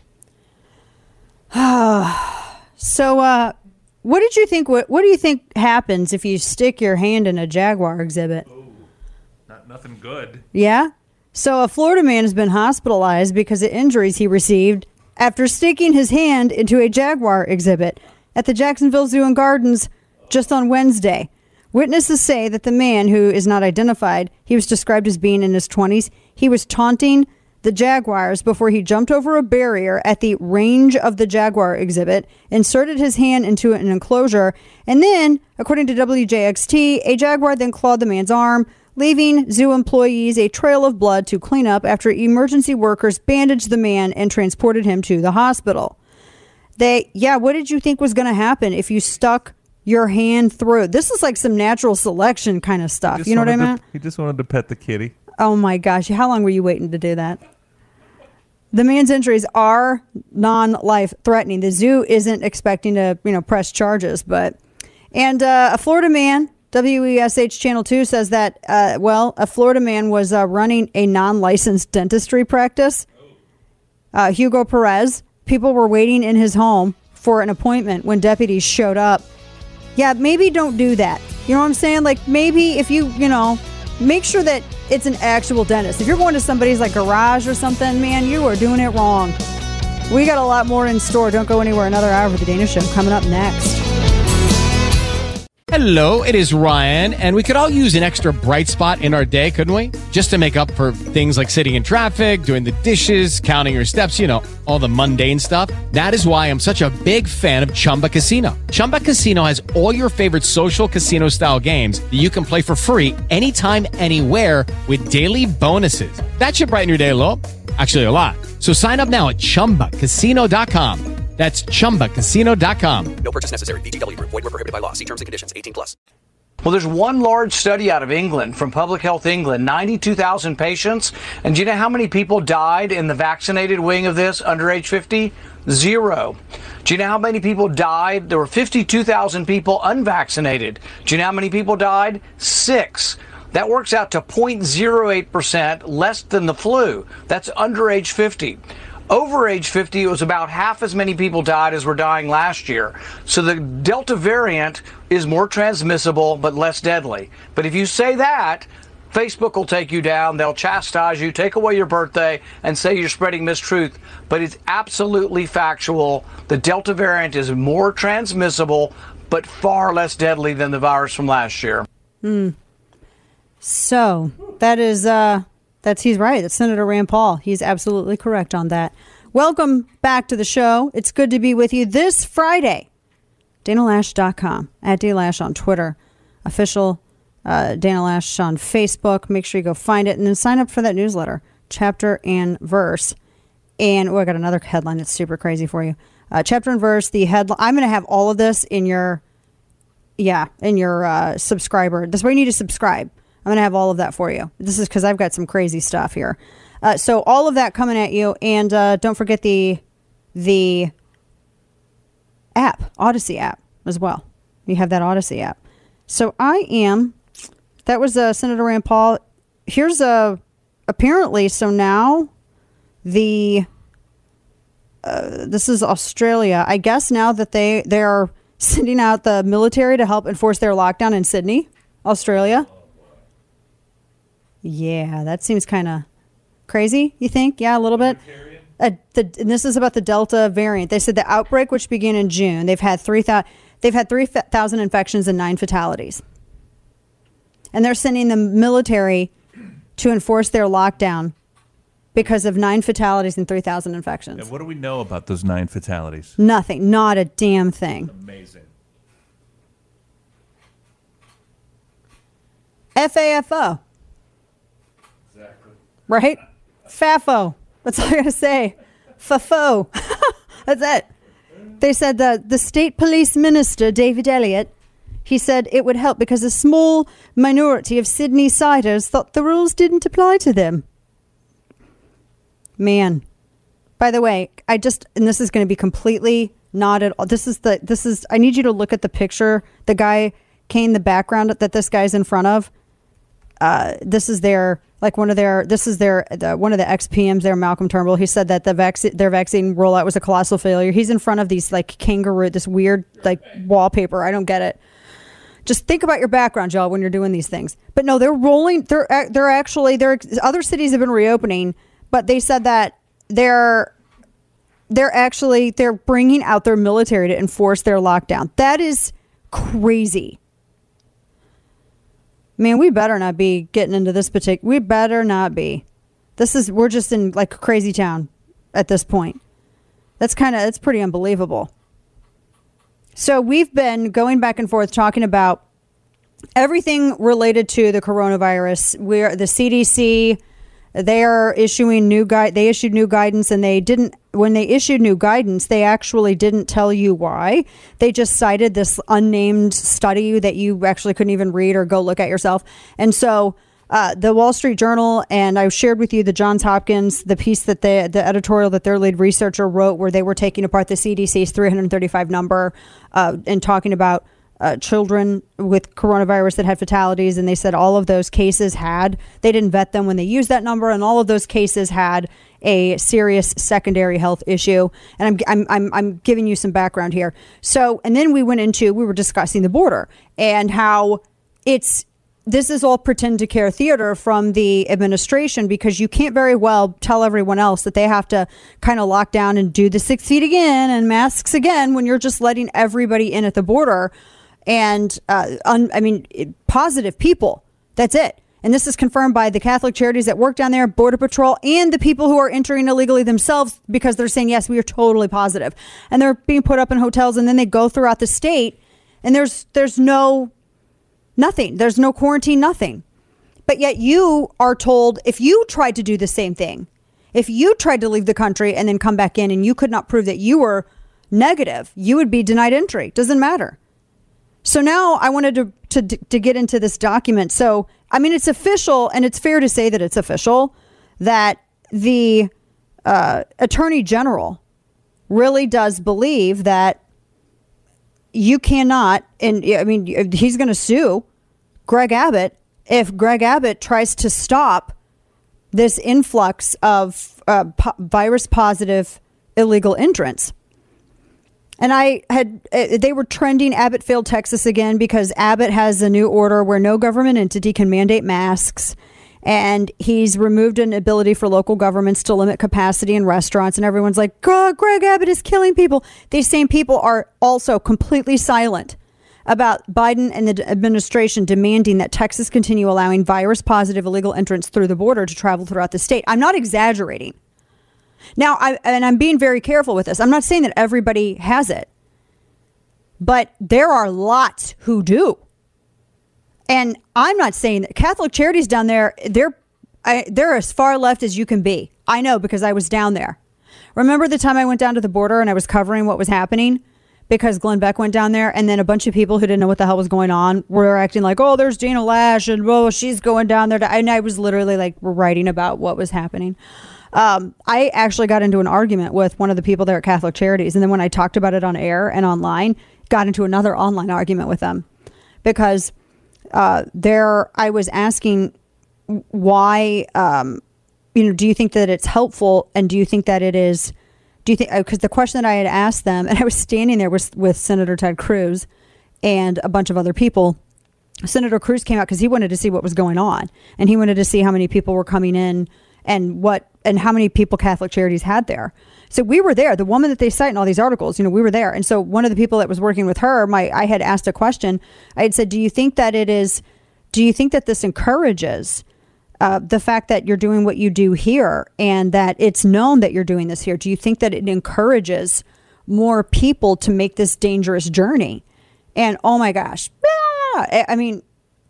S4: So, uh, what did you think? What, what do you think happens if you stick your hand in a Jaguar exhibit?
S6: Not nothing good.
S4: Yeah? So, a Florida man has been hospitalized because of injuries he received after sticking his hand into a Jaguar exhibit at the Jacksonville Zoo and Gardens just on Wednesday. Witnesses say that the man, who is not identified, he was described as being in his twenties, he was taunting the Jaguars before he jumped over a barrier at the range of the Jaguar exhibit, inserted his hand into an enclosure, and then, according to W J X T, a Jaguar then clawed the man's arm, leaving zoo employees a trail of blood to clean up after emergency workers bandaged the man and transported him to the hospital. They, yeah, what did you think was going to happen if you stuck your hand through? This is like some natural selection kind of stuff. You know what I mean?
S6: He just wanted to pet the kitty.
S4: Oh my gosh. How long were you waiting to do that? The man's injuries are non-life threatening. The zoo isn't expecting to, you know, press charges, but, and uh, a Florida man, W E S H Channel two says that, uh, well, a Florida man was uh, running a non-licensed dentistry practice. Uh, Hugo Perez, people were waiting in his home for an appointment when deputies showed up. Yeah, maybe don't do that. You know what I'm saying? Like, maybe if you, you know, make sure that it's an actual dentist. If you're going to somebody's like garage or something, man, you are doing it wrong. We got a lot more in store. Don't go anywhere. Another hour of the Dana Show coming up next.
S16: Hello, it is Ryan, and we could all use an extra bright spot in our day, couldn't we? Just to make up for things like sitting in traffic, doing the dishes, counting your steps, you know, all the mundane stuff. That is why I'm such a big fan of Chumba Casino. Chumba Casino has all your favorite social casino-style games that you can play for free anytime, anywhere with daily bonuses. That should brighten your day a little. Actually, a lot. So sign up now at chumba casino dot com. That's chumba casino dot com.
S17: No purchase necessary. V G W Group. Void where prohibited by law. See terms and conditions. eighteen plus.
S24: Well, there's one large study out of England from Public Health England, ninety-two thousand patients. And do you know how many people died in the vaccinated wing of this under age fifty? Zero. Do you know how many people died? There were fifty-two thousand people unvaccinated. Do you know how many people died? Six. That works out to zero point zero eight percent less than the flu. That's under age fifty. Over age fifty, it was about half as many people died as were dying last year. So the Delta variant is more transmissible but less deadly. But if you say that, Facebook will take you down. They'll chastise you, take away your birthday, and say you're spreading mistruth. But it's absolutely factual. The Delta variant is more transmissible but far less deadly than the virus from last year.
S4: Hmm. So that is, uh, that's, he's right. That's Senator Rand Paul. He's absolutely correct on that. Welcome back to the show. It's good to be with you this Friday. Dana Lash dot com, at D Lash on Twitter, official uh, Dana Lash on Facebook. Make sure you go find it and then sign up for that newsletter, Chapter and Verse. And, oh, I got another headline that's super crazy for you. Uh, chapter and Verse, the headline. I'm going to have all of this in your, yeah, in your uh, subscriber. That's why you need to subscribe. I'm going to have all of that for you. This is because I've got some crazy stuff here. Uh, so all of that coming at you. And uh, don't forget the the app, Odyssey app as well. You have that Odyssey app. So I am, that was uh, Senator Rand Paul. Here's a, apparently, so now the, uh, this is Australia. I guess now that they, they're sending out the military to help enforce their lockdown in Sydney, Australia. Yeah, that seems kind of crazy, you think? Yeah, a little bit. Uh, the, and this is about the Delta variant. They said the outbreak, which began in June, they've had three thousand they've had three thousand infections and nine fatalities. And they're sending the military to enforce their lockdown because of nine fatalities and three thousand infections.
S6: And what do we know about those nine fatalities?
S4: Nothing. Not a damn thing.
S6: Amazing.
S4: F A F O.
S6: Exactly.
S4: Right? F A F O. That's all I gotta say. F A F O. That's it. They said that the state police minister, David Elliott, he said it would help because a small minority of Sydney-siders thought the rules didn't apply to them. Man. By the way, I just, and this is going to be completely not at all. This is the, this is, I need you to look at the picture. The guy, Kane, the background that this guy's in front of. Uh, this is their, like one of their, this is their, the, one of the ex-P Ms there, Malcolm Turnbull. He said that the vaccine, their vaccine rollout was a colossal failure. He's in front of these like kangaroo, this weird like wallpaper. I don't get it. Just think about your background, y'all, when you're doing these things. But no, they're rolling, they're, they're actually, they're, other cities have been reopening, but they said that they're, they're actually, they're bringing out their military to enforce their lockdown. That is crazy. Man, we better not be getting into this particular... We better not be. This is... We're just in, like, crazy town at this point. That's kind of... That's pretty unbelievable. So we've been going back and forth talking about everything related to the coronavirus. We're the C D C... They are issuing new guide. They issued new guidance, and they didn't. When they issued new guidance, they actually didn't tell you why. They just cited this unnamed study that you actually couldn't even read or go look at yourself. And so, uh, the Wall Street Journal, and I shared with you the Johns Hopkins, the piece that they, the editorial that their lead researcher wrote, where they were taking apart the C D C's three hundred thirty-five number uh, and talking about. Uh, children with coronavirus that had fatalities, and they said all of those cases had, they didn't vet them when they used that number, and all of those cases had a serious secondary health issue. And I'm, I'm, I'm, I'm giving you some background here. So, and then we went into, we were discussing the border and how it's, this is all pretend to care theater from the administration, because you can't very well tell everyone else that they have to kind of lock down and do the six feet again and masks again when you're just letting everybody in at the border. And, uh, un, I mean, it, positive people. That's it. And this is confirmed by the Catholic charities that work down there, Border Patrol, and the people who are entering illegally themselves, because they're saying, yes, we are totally positive. And they're being put up in hotels, and then they go throughout the state, and there's there's no, nothing. There's no quarantine, nothing. But yet you are told, if you tried to do the same thing, if you tried to leave the country and then come back in and you could not prove that you were negative, you would be denied entry. Doesn't matter. So now I wanted to, to to get into this document. So, I mean, it's official, and it's fair to say that it's official, that the uh, Attorney General really does believe that you cannot, and I mean, he's going to sue Greg Abbott if Greg Abbott tries to stop this influx of uh, po- virus positive illegal entrants. And I had, uh, they were trending Abbott failed Texas again because Abbott has a new order where no government entity can mandate masks. And he's removed an ability for local governments to limit capacity in restaurants. And everyone's like, God, Greg Abbott is killing people. These same people are also completely silent about Biden and the administration demanding that Texas continue allowing virus positive illegal entrants through the border to travel throughout the state. I'm not exaggerating. Now, I, and I'm being very careful with this. I'm not saying that everybody has it, but there are lots who do. And I'm not saying that Catholic Charities down there, they're, I, they're as far left as you can be. I know because I was down there. Remember the time I went down to the border and I was covering what was happening? Because Glenn Beck went down there, and then a bunch of people who didn't know what the hell was going on were acting like, oh, there's Dana Lash, and oh, she's going down there. To, and I was literally like writing about what was happening. Um, I actually got into an argument with one of the people there at Catholic Charities. And then when I talked about it on air and online, got into another online argument with them. Because uh, there, I was asking why, um, you know, do you think that it's helpful? And do you think that it is... Do you think, because the question that I had asked them, and I was standing there with, with Senator Ted Cruz and a bunch of other people. Senator Cruz came out because he wanted to see what was going on. And he wanted to see how many people were coming in and what, and how many people Catholic Charities had there. So we were there. The woman that they cite in all these articles, you know, we were there. And so one of the people that was working with her, my, I had asked a question. I had said, do you think that it is, do you think that this encourages Uh, the fact that you're doing what you do here and that it's known that you're doing this here? Do you think that it encourages more people to make this dangerous journey? And oh my gosh, ah, I mean,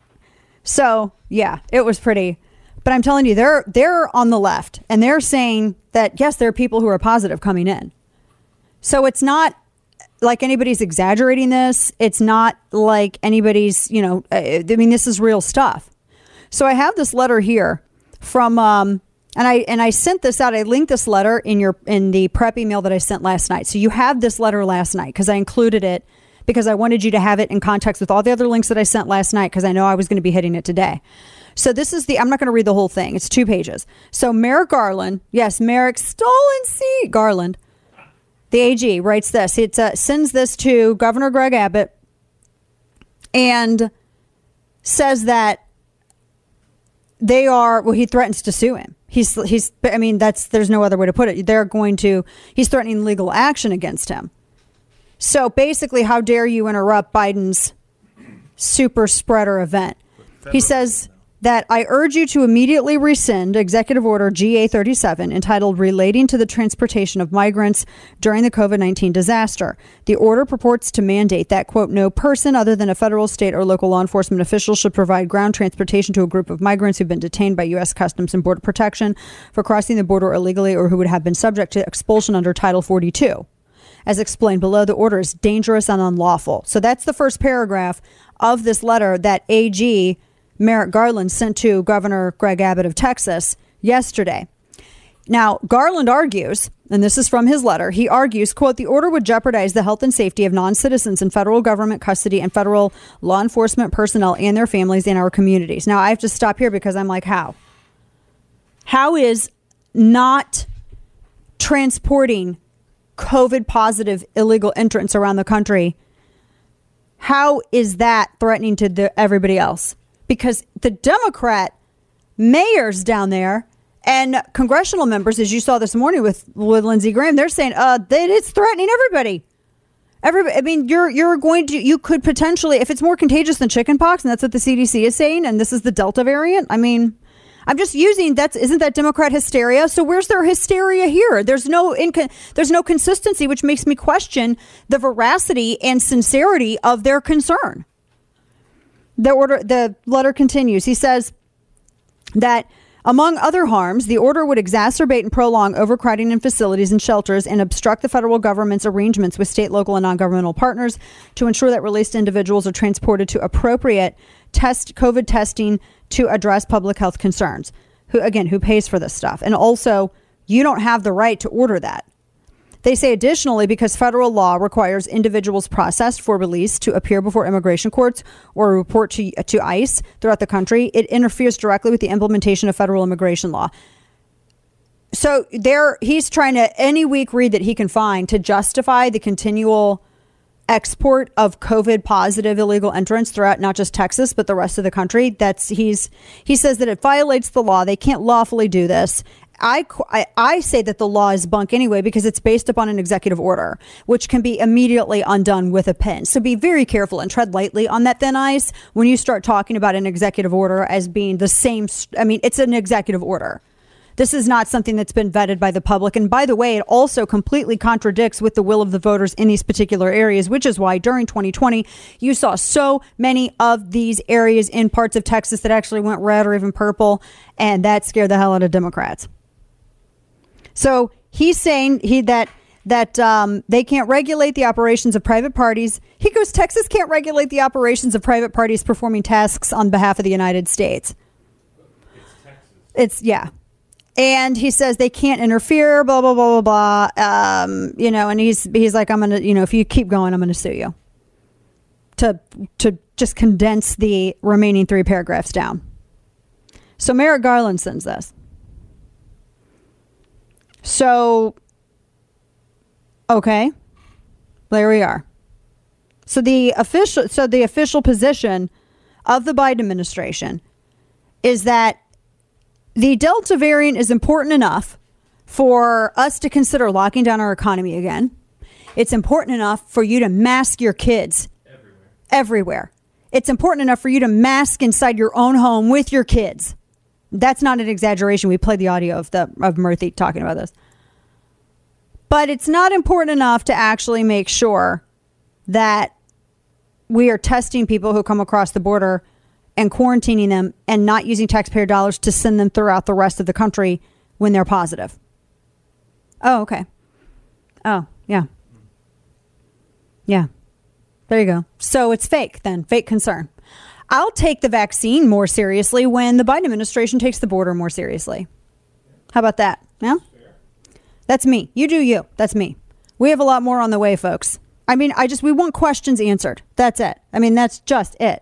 S4: so yeah, it was pretty, but I'm telling you, they're, they're on the left and they're saying that, yes, there are people who are positive coming in. So it's not like anybody's exaggerating this. It's not like anybody's, you know, I mean, this is real stuff. So I have this letter here from, um, and I and I sent this out. I linked this letter in your in the prep email that I sent last night. So you have this letter last night because I included it because I wanted you to have it in context with all the other links that I sent last night because I know I was going to be hitting it today. So this is the, I'm not going to read the whole thing. It's two pages. So Merrick Garland, yes, Merrick Stolen Seat Garland, the A G, writes this. It uh, sends this to Governor Greg Abbott and says that they are, well, he threatens to sue him. He's, he's, I mean, that's, there's no other way to put it. They're going to, he's threatening legal action against him. So basically, how dare you interrupt Biden's super spreader event? He says that I urge you to immediately rescind Executive Order G A thirty-seven entitled Relating to the Transportation of Migrants During the COVID nineteen Disaster. The order purports to mandate that, quote, no person other than a federal, state, or local law enforcement official should provide ground transportation to a group of migrants who've been detained by U S Customs and Border Protection for crossing the border illegally or who would have been subject to expulsion under Title forty-two. As explained below, the order is dangerous and unlawful. So that's the first paragraph of this letter that A G Merrick Garland sent to Governor Greg Abbott of Texas yesterday. Now, Garland argues, and this is from his letter, he argues, quote, the order would jeopardize the health and safety of non-citizens in federal government custody and federal law enforcement personnel and their families in our communities. Now, I have to stop here because I'm like, how? How is not transporting COVID positive illegal entrants around the country, how is that threatening to the, everybody else? Because the Democrat mayors down there and congressional members, as you saw this morning with, with Lindsey Graham, they're saying uh, that it's threatening everybody. Everybody. I mean, you're you're going to, you could potentially, if it's more contagious than chickenpox, and that's what the C D C is saying, and this is the Delta variant. I mean, I'm just using that's isn't that Democrat hysteria? So where's their hysteria here? There's no inco- there's no consistency, which makes me question the veracity and sincerity of their concern. The order, the letter continues. He says that among other harms, the order would exacerbate and prolong overcrowding in facilities and shelters and obstruct the federal government's arrangements with state, local, and non-governmental partners to ensure that released individuals are transported to appropriate test COVID testing to address public health concerns. Who, again, who pays for this stuff? And also, you don't have the right to order that. They say additionally, because federal law requires individuals processed for release to appear before immigration courts or report to, to ICE throughout the country, it interferes directly with the implementation of federal immigration law. So there, he's trying to any weak read that he can find to justify the continual export of COVID positive illegal entrants throughout not just Texas, but the rest of the country. That's he's he says that it violates the law. They can't lawfully do this. I, I, I say that the law is bunk anyway because it's based upon an executive order, which can be immediately undone with a pen. So be very careful and tread lightly on that thin ice when you start talking about an executive order as being the same. I mean, it's an executive order. This is not something that's been vetted by the public. And by the way, it also completely contradicts with the will of the voters in these particular areas, which is why during twenty twenty, you saw so many of these areas in parts of Texas that actually went red or even purple. And that scared the hell out of Democrats. So he's saying he that that um, they can't regulate the operations of private parties. He goes, Texas can't regulate the operations of private parties performing tasks on behalf of the United States. It's, it's yeah. And he says they can't interfere, blah, blah, blah, blah, blah. Um, you know, and he's he's like, I'm going to, you know, if you keep going, I'm going to sue you. To, to just condense the remaining three paragraphs down. So Merrick Garland sends this. So, okay, there we are. So the official, so the official position of the Biden administration is that the Delta variant is important enough for us to consider locking down our economy again. It's important enough for you to mask your kids everywhere. everywhere. It's important enough for you to mask inside your own home with your kids. That's not an exaggeration. We played the audio of the of Murthy talking about this. But it's not important enough to actually make sure that we are testing people who come across the border and quarantining them and not using taxpayer dollars to send them throughout the rest of the country when they're positive. Oh, okay. Oh, yeah. Yeah. There you go. So it's fake then, fake concern. I'll take the vaccine more seriously when the Biden administration takes the border more seriously. How about that? Yeah? That's me. You do you. That's me. We have a lot more on the way, folks. I mean, I just, we want questions answered. That's it. I mean, that's just it.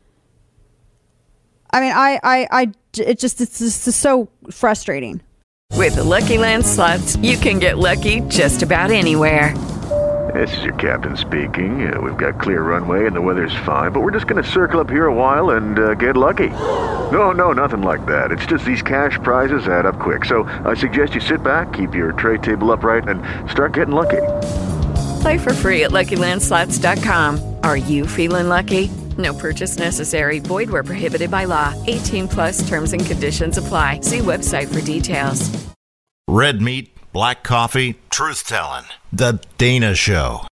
S4: I mean, I, I, I, it just, it's just so frustrating.
S20: With the Lucky Land Slots, you can get lucky just about anywhere.
S1: This is your captain speaking. Uh, we've got clear runway and the weather's fine, but we're just going to circle up here a while and uh, get lucky. No, no, nothing like that. It's just these cash prizes add up quick. So I suggest you sit back, keep your tray table upright, and start getting lucky.
S20: Play for free at Lucky Land Slots dot com. Are you feeling lucky? No purchase necessary. Void where prohibited by law. eighteen plus terms and conditions apply. See website for details.
S7: Red meat, black coffee, truth-telling. The Dana Show.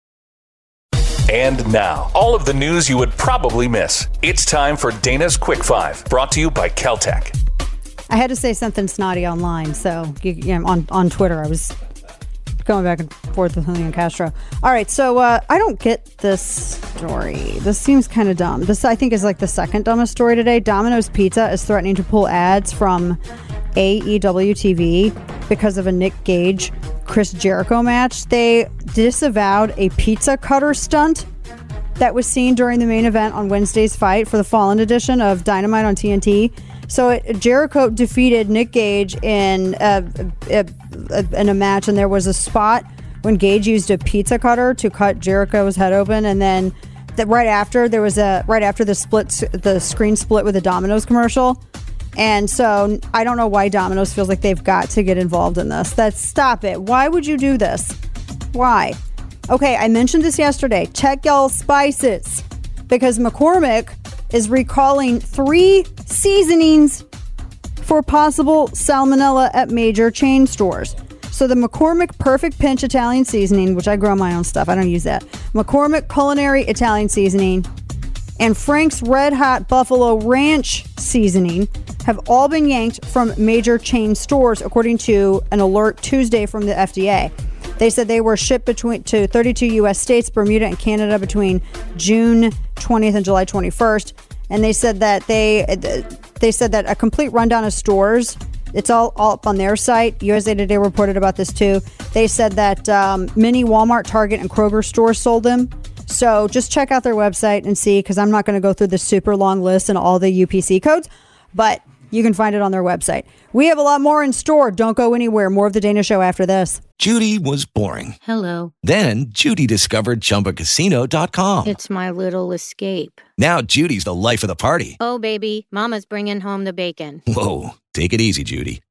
S8: And now, all of the news you would probably miss. It's time for Dana's Quick Five, brought to you by Caltech.
S4: I had to say something snotty online, so you know, on, on Twitter, I was going back and forth with Julian Castro. All right, so uh, I don't get this story. This seems kind of dumb. This, I think, is like the second dumbest story today. Domino's Pizza is threatening to pull ads from A E W T V because of a Nick Gage Chris Jericho match. They disavowed a pizza cutter stunt that was seen during the main event on Wednesday's fight for the Fallen edition of Dynamite on T N T. So it, Jericho defeated Nick Gage in a, a, a, in a match, and there was a spot when Gage used a pizza cutter to cut Jericho's head open, and then the, right after there was a right after the split the screen split with a Domino's commercial. And so I don't know why Domino's feels like they've got to get involved in this. That's stop it. Why would you do this? Why? Okay, I mentioned this yesterday. Check y'all spices, because McCormick is recalling three seasonings for possible salmonella at major chain stores. So the McCormick Perfect Pinch Italian Seasoning, which I grow my own stuff, I don't use that. McCormick Culinary Italian Seasoning and Frank's Red Hot Buffalo Ranch Seasoning have all been yanked from major chain stores, according to an alert Tuesday from the F D A. They said they were shipped between to thirty-two U S states, Bermuda, and Canada between June twentieth and July twenty-first. And they said that they they said that a complete rundown of stores It's all, all up on their site. U S A Today reported about this too. They said that um, many Walmart, Target, and Kroger stores sold them. So just check out their website and see, because I'm not going to go through the super long list and all the U P C codes, but you can find it on their website. We have a lot more in store. Don't go anywhere. More of the Dana Show after this.
S2: Judy was boring.
S3: Hello.
S2: Then Judy discovered Chumba Casino dot com.
S3: It's my little escape.
S2: Now Judy's the life of the party.
S3: Oh, baby, mama's bringing home the bacon.
S2: Whoa, take it easy, Judy.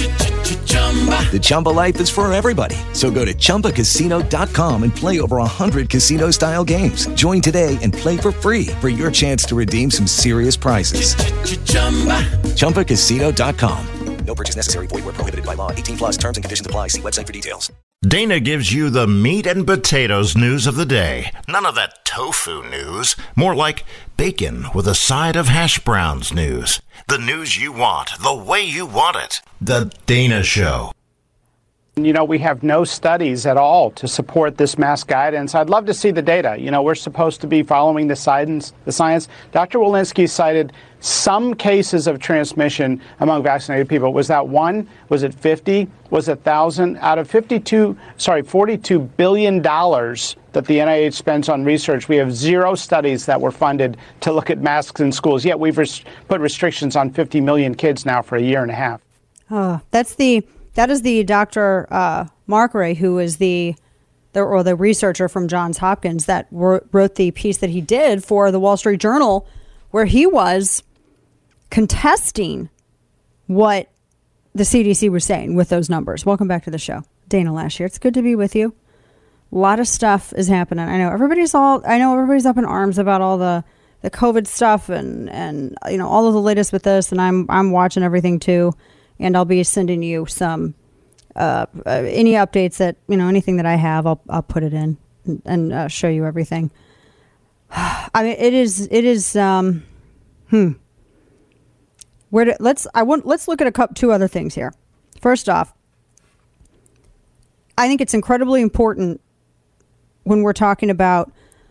S2: The Chumba life is for everybody. So go to Chumba Casino dot com and play over one hundred casino-style games. Join today and play for free for your chance to redeem some serious prizes. Chumba Casino dot com.
S17: No purchase necessary. Void where prohibited by law. eighteen plus terms and conditions apply. See website for details.
S7: Dana gives you the meat and potatoes news of the day. None of that tofu news. More like bacon with a side of hash browns news. The news you want, the way you want it. The Dana Show.
S5: You know, we have no studies at all to support this mask guidance. I'd love to see the data. You know, we're supposed to be following the science. The science. Doctor Walensky cited some cases of transmission among vaccinated people. Was that one? Was it fifty? Was it one thousand? Out of fifty-two, sorry, forty-two billion dollars that the N I H spends on research, we have zero studies that were funded to look at masks in schools. Yet we've res- put restrictions on fifty million kids now for a year and a half.
S4: Oh, that's the that is the Doctor Uh, Markray, who is the, the or the researcher from Johns Hopkins that wrote, wrote the piece that he did for the Wall Street Journal, where he was contesting what the C D C was saying with those numbers. Welcome back to the show. Dana Lash here. It's good to be with you. A lot of stuff is happening. I know everybody's all, I know everybody's up in arms about all the, the COVID stuff and, and, you know, all of the latest with this. And I'm, I'm watching everything too. And I'll be sending you some, uh, uh any updates that, you know, anything that I have, I'll, I'll put it in and, and uh, show you everything. I mean, it is, it is, um, hmm. Where do, let's I want let's look at a couple two other things here. First off, I think it's incredibly important when we're talking about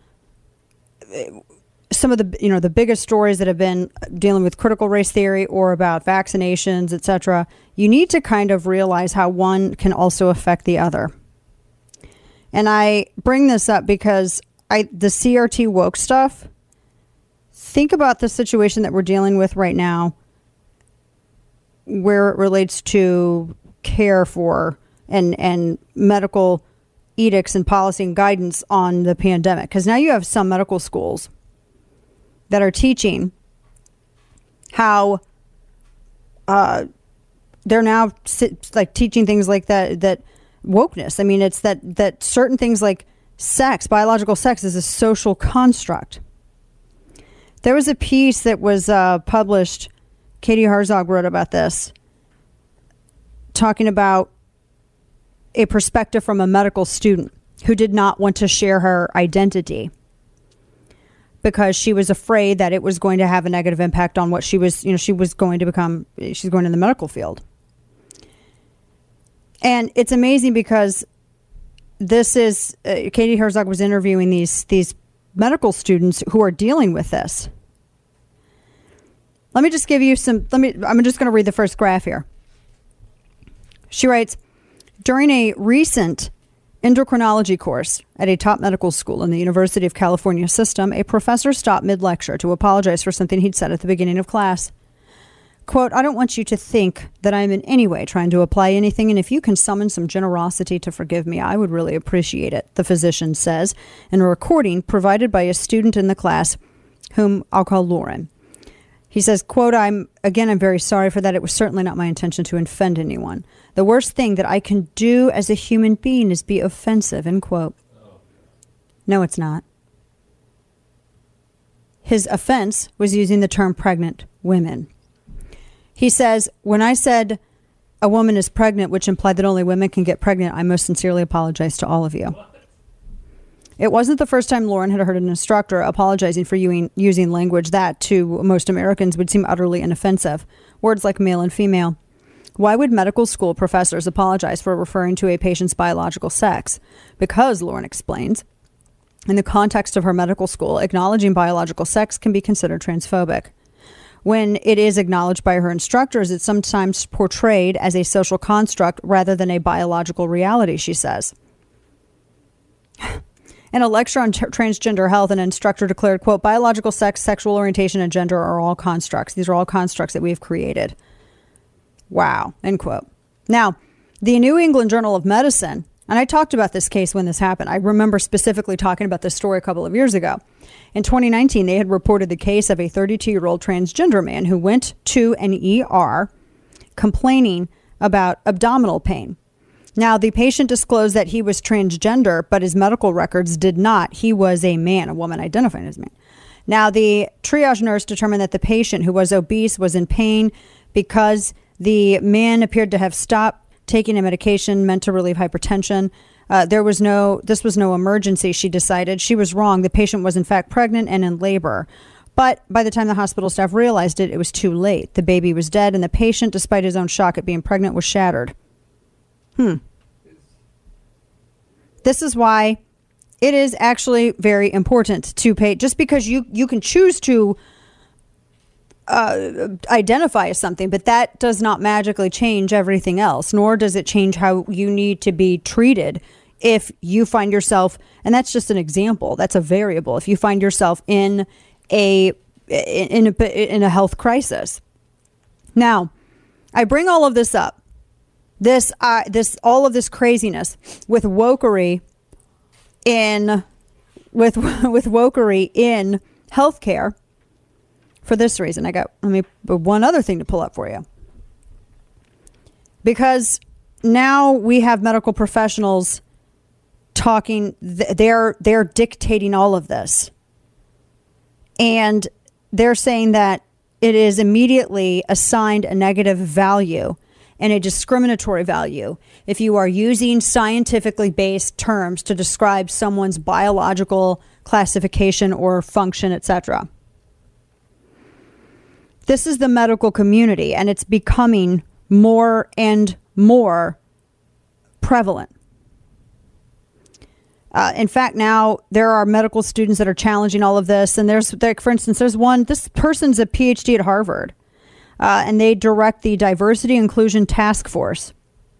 S4: some of the you know the biggest stories that have been dealing with critical race theory or about vaccinations, et cetera. You need to kind of realize how one can also affect the other. And I bring this up because I the C R T woke stuff. Think about the situation that we're dealing with right now, where it relates to care for and and medical edicts and policy and guidance on the pandemic. Because now you have some medical schools that are teaching how uh, they're now sit, like teaching things like that, that wokeness. I mean, it's that, that certain things like sex, biological sex is a social construct. There was a piece that was uh, published, Katie Herzog wrote about this, talking about a perspective from a medical student who did not want to share her identity because she was afraid that it was going to have a negative impact on what she was, you know, she was going to become, she's going in the medical field. And it's amazing because this is, uh, Katie Herzog was interviewing these, these medical students who are dealing with this. Let me just give you some, let me, I'm just going to read the first graph here. She writes, during a recent endocrinology course at a top medical school in the University of California system, a professor stopped mid-lecture to apologize for something he'd said at the beginning of class. Quote, I don't want you to think that I'm in any way trying to apply anything, and if you can summon some generosity to forgive me, I would really appreciate it, the physician says in a recording provided by a student in the class, whom I'll call Lauren. He says, quote, I'm, again, I'm very sorry for that. It was certainly not my intention to offend anyone. The worst thing that I can do as a human being is be offensive, end quote. No, it's not. His offense was using the term pregnant women. He says, when I said a woman is pregnant, which implied that only women can get pregnant, I most sincerely apologize to all of you. It wasn't the first time Lauren had heard an instructor apologizing for using, using language that, to most Americans, would seem utterly inoffensive. Words like male and female. Why would medical school professors apologize for referring to a patient's biological sex? Because, Lauren explains, in the context of her medical school, acknowledging biological sex can be considered transphobic. When it is acknowledged by her instructors, it's sometimes portrayed as a social construct rather than a biological reality, she says. In a lecture on t- transgender health, an instructor declared, quote, biological sex, sexual orientation, and gender are all constructs. These are all constructs that we've created. Wow, end quote. Now, the New England Journal of Medicine, and I talked about this case when this happened. I remember specifically talking about this story a couple of years ago. In twenty nineteen, they had reported the case of a thirty-two-year-old transgender man who went to an E R complaining about abdominal pain. Now, the patient disclosed that he was transgender, but his medical records did not. He was a man, a woman identifying as man. Now, the triage nurse determined that the patient, who was obese, was in pain because the man appeared to have stopped taking a medication meant to relieve hypertension. Uh, there was no, this was no emergency, she decided. She was wrong. The patient was in fact pregnant and in labor. But by the time the hospital staff realized it, it was too late. The baby was dead, and the patient, despite his own shock at being pregnant, was shattered. Hmm. This is why it is actually very important to pay, just because you, you can choose to Uh, identify as something, but that does not magically change everything else, nor does it change how you need to be treated if you find yourself, and that's just an example, that's a variable, if you find yourself in a in a, in a health crisis. Now, I bring all of this up, this uh, this all of this craziness with wokery in with with wokery in healthcare. For this reason, I got let me one other thing to pull up for you. Because now we have medical professionals talking, they're they're dictating all of this. And they're saying that it is immediately assigned a negative value and a discriminatory value if you are using scientifically based terms to describe someone's biological classification or function, et cetera. This is the medical community, and it's becoming more and more prevalent. Uh, in fact, now there are medical students that are challenging all of this. And there's, like, for instance, there's one, this person's a P H D at Harvard, uh, and they direct the Diversity Inclusion Task Force.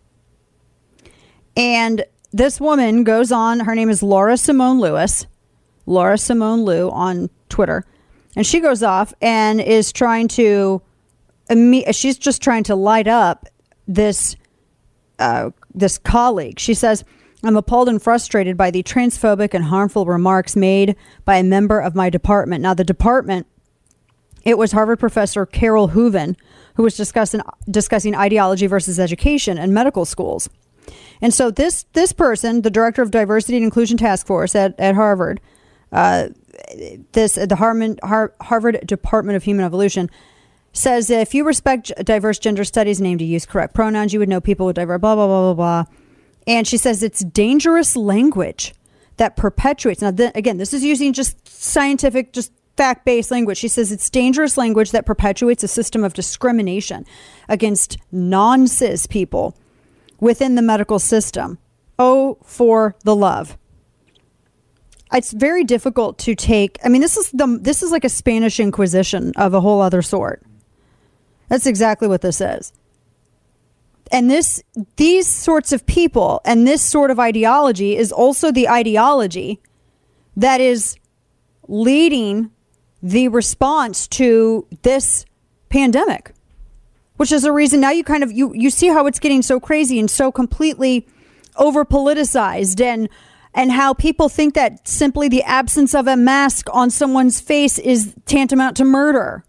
S4: And this woman goes on, her name is Laura Simone Lewis, Laura Simone Lou on Twitter. And she goes off and is trying to, she's just trying to light up this, uh, this colleague. She says, I'm appalled and frustrated by the transphobic and harmful remarks made by a member of my department. Now, the department, it was Harvard professor Carol Hooven, who was discussing, discussing ideology versus education in medical schools. And so this, this person, the director of Diversity and Inclusion Task Force at, at Harvard, uh, this the Harvard, Harvard Department of Human Evolution, says if you respect diverse gender studies and aim to use correct pronouns, you would know people with diverse blah, blah, blah, blah, blah. And she says it's dangerous language that perpetuates. Now, th- again, this is using just scientific, just fact-based language. She says it's dangerous language that perpetuates a system of discrimination against non-cis people within the medical system. Oh, for the love. It's very difficult to take. I mean, this is the this is like a Spanish Inquisition of a whole other sort. That's exactly what this is. And this these sorts of people and this sort of ideology is also the ideology that is leading the response to this pandemic, which is a reason now you kind of you you see how it's getting so crazy and so completely over politicized, and and how people think that simply the absence of a mask on someone's face is tantamount to murder.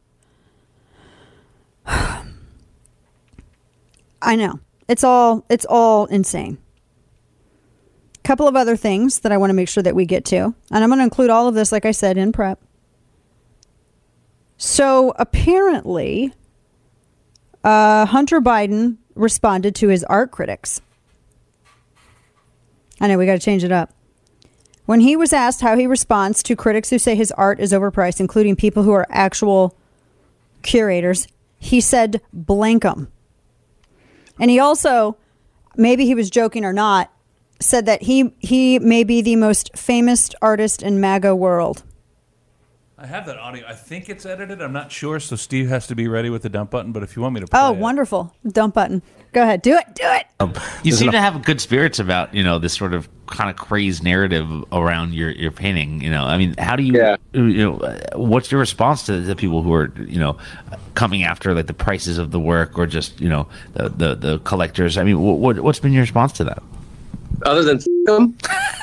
S4: I know. It's all it's all insane. A couple of other things that I want to make sure that we get to. And I'm going to include all of this, like I said, in prep. So apparently, uh, Hunter Biden responded to his art critics. I know, we got to change it up. When he was asked how he responds to critics who say his art is overpriced, including people who are actual curators, he said, blank 'em. And he also, maybe he was joking or not, said that he, he may be the most famous artist in MAGA world.
S6: I have that audio. I think it's edited. I'm not sure, so Steve has to be ready with the dump button. But if you want me to play
S4: Oh,
S6: it.
S4: wonderful. Dump button. Go ahead. Do it. Do it.
S9: Um, you seem to have good spirits about, you know, this sort of kind of crazed narrative around your, your painting. You know, I mean, how do you,
S10: Yeah.
S9: you know, uh, what's your response to the people who are, you know, coming after like the prices of the work or just, you know, the the, the collectors? I mean, what what's been your response to that?
S10: Other than f- them?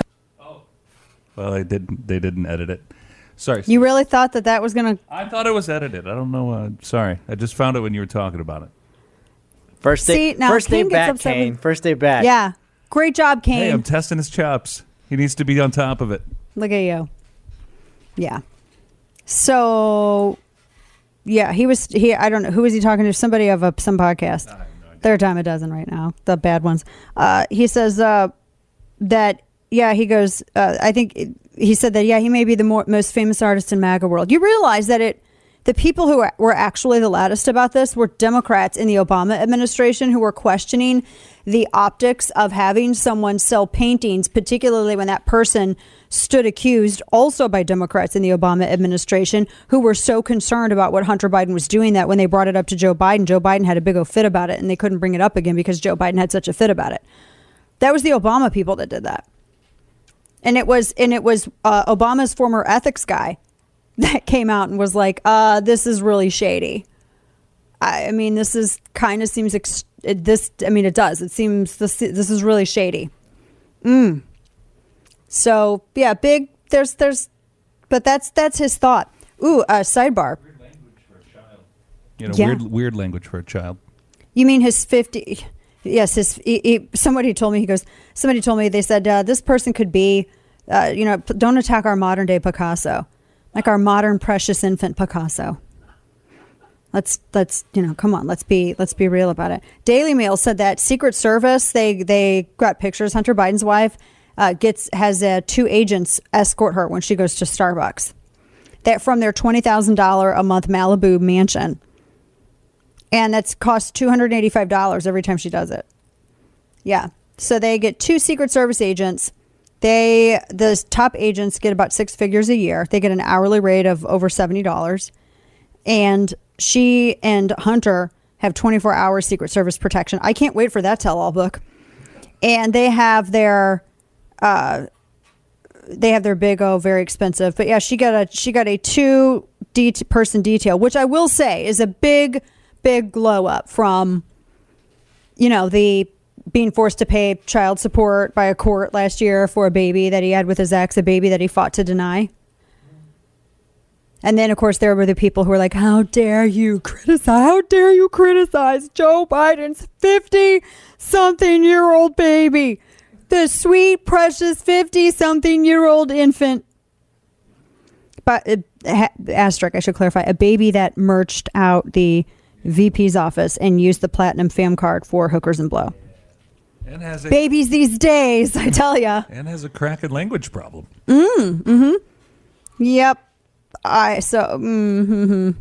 S6: Well, they didn't. They didn't edit it. Sorry.
S4: You really thought that that was going to...
S6: I thought it was edited. I don't know. Uh, sorry. I just found it when you were talking about it.
S11: First day,
S4: See, now
S11: first day
S4: Kane gets
S11: back,
S4: upset
S11: Kane.
S4: with-
S11: First day back.
S4: Yeah. Great job, Kane.
S6: Hey, I'm testing his chops. He needs to be on top of it.
S4: Look at you. Yeah. So, yeah, he was, he, I don't know, who was he talking to? Somebody of a, some podcast. Third time a dozen right now, the bad ones. Uh, he says uh, that, yeah, he goes, uh, I think it, he said that, yeah, he may be the more, most famous artist in MAGA world. You realize that it, the people who were, were actually the loudest about this were Democrats in the Obama administration who were questioning the optics of having someone sell paintings, particularly when that person stood accused also by Democrats in the Obama administration who were so concerned about what Hunter Biden was doing that when they brought it up to Joe Biden, Joe Biden had a big old fit about it and they couldn't bring it up again because Joe Biden had such a fit about it. That was the Obama people that did that. And it was, and it was uh, Obama's former ethics guy that came out and was like, uh, this is really shady. I, I mean, this is kind of seems, ex- it, this, I mean, it does. It seems this, this is really shady. Mm. So, yeah, big, there's, there's, but that's, that's his thought. Ooh, uh, sidebar.
S6: You know,
S4: Yeah.
S6: weird, weird language for a child.
S4: You mean his fifty? Yes, his. He, he, somebody told me. He goes. Somebody told me. They said uh, this person could be. Uh, you know, p- don't attack our modern day Picasso, like our modern precious infant Picasso. Let's let's you know, come on. Let's be let's be real about it. Daily Mail said that Secret Service they they got pictures. Hunter Biden's wife uh, gets has uh, two agents escort her when she goes to Starbucks. That from their twenty thousand dollar a month Malibu mansion. And that's cost two hundred eighty-five dollars every time she does it. Yeah. So they get two Secret Service agents. They, the top agents get about six figures a year. They get an hourly rate of over seventy dollars. And she and Hunter have twenty-four hour Secret Service protection. I can't wait for that tell-all book. And they have their, uh, they have their big, oh, very expensive. But yeah, she got a, she got a two de- person detail, which I will say is a big, big glow up from, you know, the being forced to pay child support by a court last year for a baby that he had with his ex, a baby that he fought to deny. And then, of course, there were the people who were like, how dare you criticize, how dare you criticize Joe Biden's fifty-something-year-old baby, the sweet, precious fifty-something-year-old infant. But, uh, ha- asterisk, I should clarify, a baby that merged out the V P's office and used the platinum fam card for hookers and blow.
S6: And has a,
S4: Babies these days, I tell ya.
S6: and has a cracking language problem.
S4: Mm, mm-hmm. Yep. I, so, mm-hmm.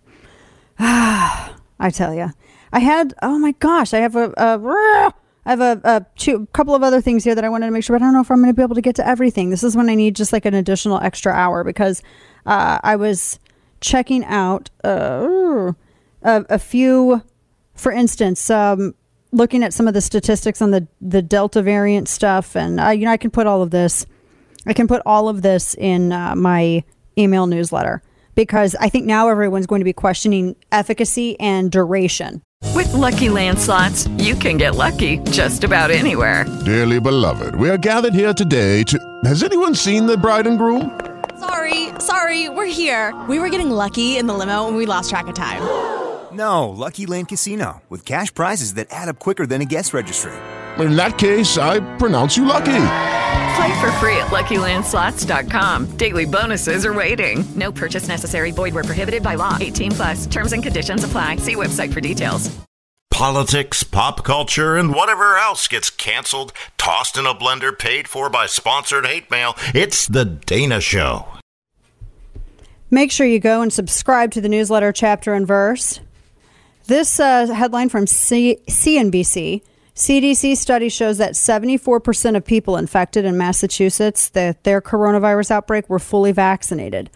S4: I tell ya. I had, oh my gosh, I have a, a I have a, a two, couple of other things here that I wanted to make sure, but I don't know if I'm going to be able to get to everything. This is when I need just like an additional extra hour because uh, I was checking out uh, a, a few, for instance, um, looking at some of the statistics on the, the Delta variant stuff. And, uh, you know, I can put all of this, I can put all of this in uh, my email newsletter because I think now everyone's going to be questioning efficacy and duration.
S20: With Lucky Land Slots, you can get lucky just about anywhere.
S21: Dearly beloved, we are gathered here today to... Has anyone seen the bride and groom?
S22: Sorry, sorry, we're here. We were getting lucky in the limo and we lost track of time.
S23: No, Lucky Land Casino, with cash prizes that add up quicker than a guest registry.
S21: In that case, I pronounce you lucky.
S20: Play for free at Lucky Land Slots dot com. Daily bonuses are waiting. No purchase necessary. Void where prohibited by law. eighteen plus. Terms and conditions apply. See website for details.
S7: Politics, pop culture, and whatever else gets canceled, tossed in a blender, paid for by sponsored hate mail. It's The Dana Show.
S4: Make sure you go and subscribe to the newsletter Chapter and Verse. This uh, headline from C- CNBC. C D C study shows that seventy-four percent of people infected in Massachusetts, that their coronavirus outbreak, were fully vaccinated.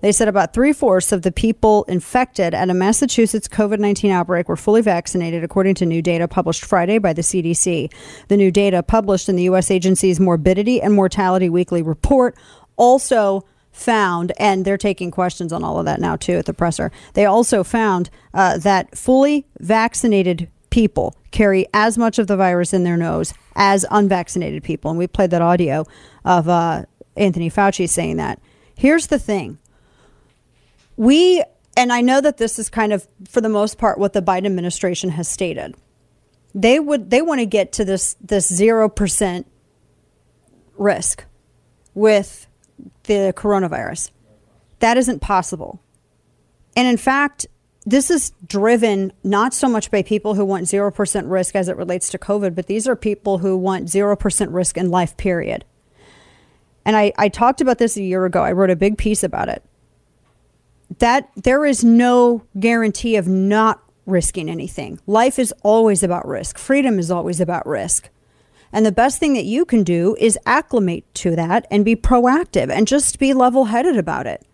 S4: They said about three-fourths of the people infected at a Massachusetts COVID nineteen outbreak were fully vaccinated, according to new data published Friday by the C D C. The new data published in the U S agency's Morbidity and Mortality Weekly Report also found, and they're taking questions on all of that now too at the presser, they also found uh, that fully vaccinated people carry as much of the virus in their nose as unvaccinated people. And we played that audio of uh, Anthony Fauci saying that. Here's the thing. We, and I know that this is kind of, for the most part, what the Biden administration has stated. They would, they want to get to this, this zero percent risk with the coronavirus. That isn't possible. And in fact, this is driven not so much by people who want zero percent risk as it relates to COVID, but these are people who want zero percent risk in life, period. And I, I talked about this a year ago. I wrote a big piece about it. That there is no guarantee of not risking anything. Life is always about risk. Freedom is always about risk. And the best thing that you can do is acclimate to that and be proactive and just be level-headed about it.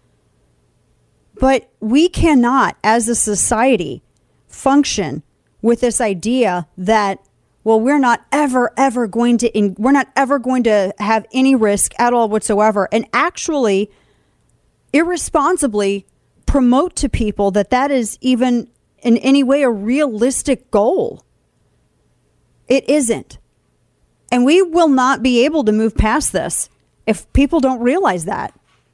S4: But we cannot, as a society, function with this idea that, well, we're not ever, ever going to, in, we're not ever going to have any risk at all whatsoever. And actually, irresponsibly promote to people that that is even in any way a realistic goal. It isn't. And we will not be able to move past this if people don't realize that.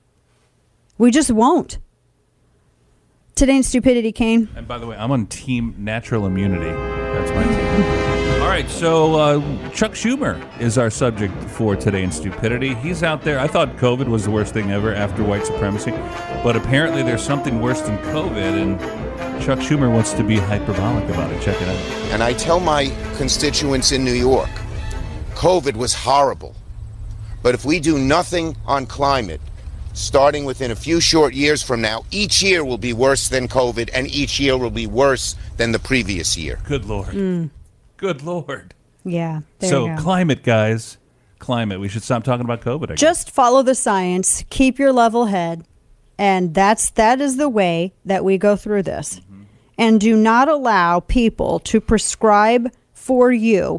S4: We just won't. Today in Stupidity, Kane.
S6: And by the way, I'm on Team Natural Immunity. That's my team. All right, so uh, Chuck Schumer is our subject for Today in Stupidity. He's out there. I thought COVID was the worst thing ever after white supremacy, but apparently there's something worse than COVID, and Chuck Schumer wants to be hyperbolic about it. Check it out.
S12: And I tell my constituents in New York, COVID was horrible, but if we do nothing on climate, starting within a few short years from now, each year will be worse than COVID, and each year will be worse than the previous year.
S6: Good Lord.
S4: Mm.
S6: Good Lord.
S4: Yeah. There
S6: so
S4: you go.
S6: Climate, guys. Climate. We should stop talking about COVID, I guess.
S4: Just follow the science. Keep your level head. And that's that is the way that we go through this. Mm-hmm. And do not allow people to prescribe for you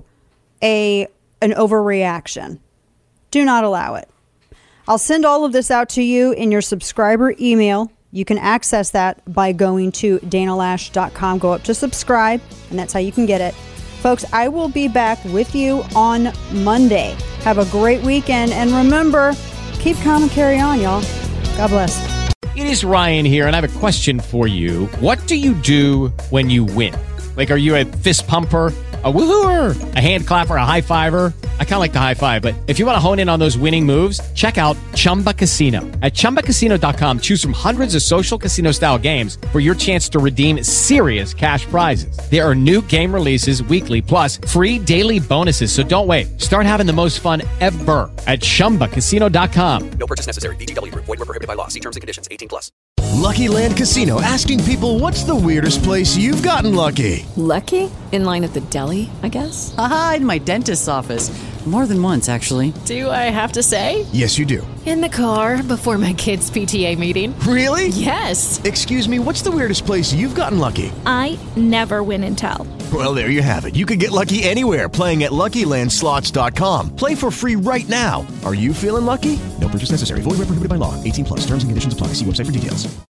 S4: a an overreaction. Do not allow it. I'll send all of this out to you in your subscriber email. You can access that by going to dana lash dot com. Go up to subscribe, and that's how you can get it. Folks, I will be back with you on Monday. Have a great weekend, and remember, keep calm and carry on, y'all. God bless.
S16: It is Ryan here, and I have a question for you. What do you do when you win? Like, are you a fist pumper, a woohooer, a hand clapper, a high fiver? I kind of like the high five, but if you want to hone in on those winning moves, check out Chumba Casino. At chumba casino dot com, choose from hundreds of social casino style games for your chance to redeem serious cash prizes. There are new game releases weekly, plus free daily bonuses. So don't wait. Start having the most fun ever at chumba casino dot com.
S17: No purchase necessary. V G W. Void where prohibited by law. See terms and conditions. eighteen plus.
S13: Lucky Land Casino, asking people, what's the weirdest place you've gotten lucky?
S20: Lucky? In line at the deli, I guess?
S14: Aha, in my dentist's office. More than once, actually.
S22: Do I have to say?
S13: Yes, you do.
S22: In the car before my kids' P T A meeting.
S13: Really?
S22: Yes.
S13: Excuse me, what's the weirdest place you've gotten lucky?
S15: I never win and tell.
S13: Well, there you have it. You can get lucky anywhere, playing at lucky land slots dot com. Play for free right now. Are you feeling lucky? No purchase necessary. Void where prohibited by law. eighteen plus. Terms and conditions apply. See website for details.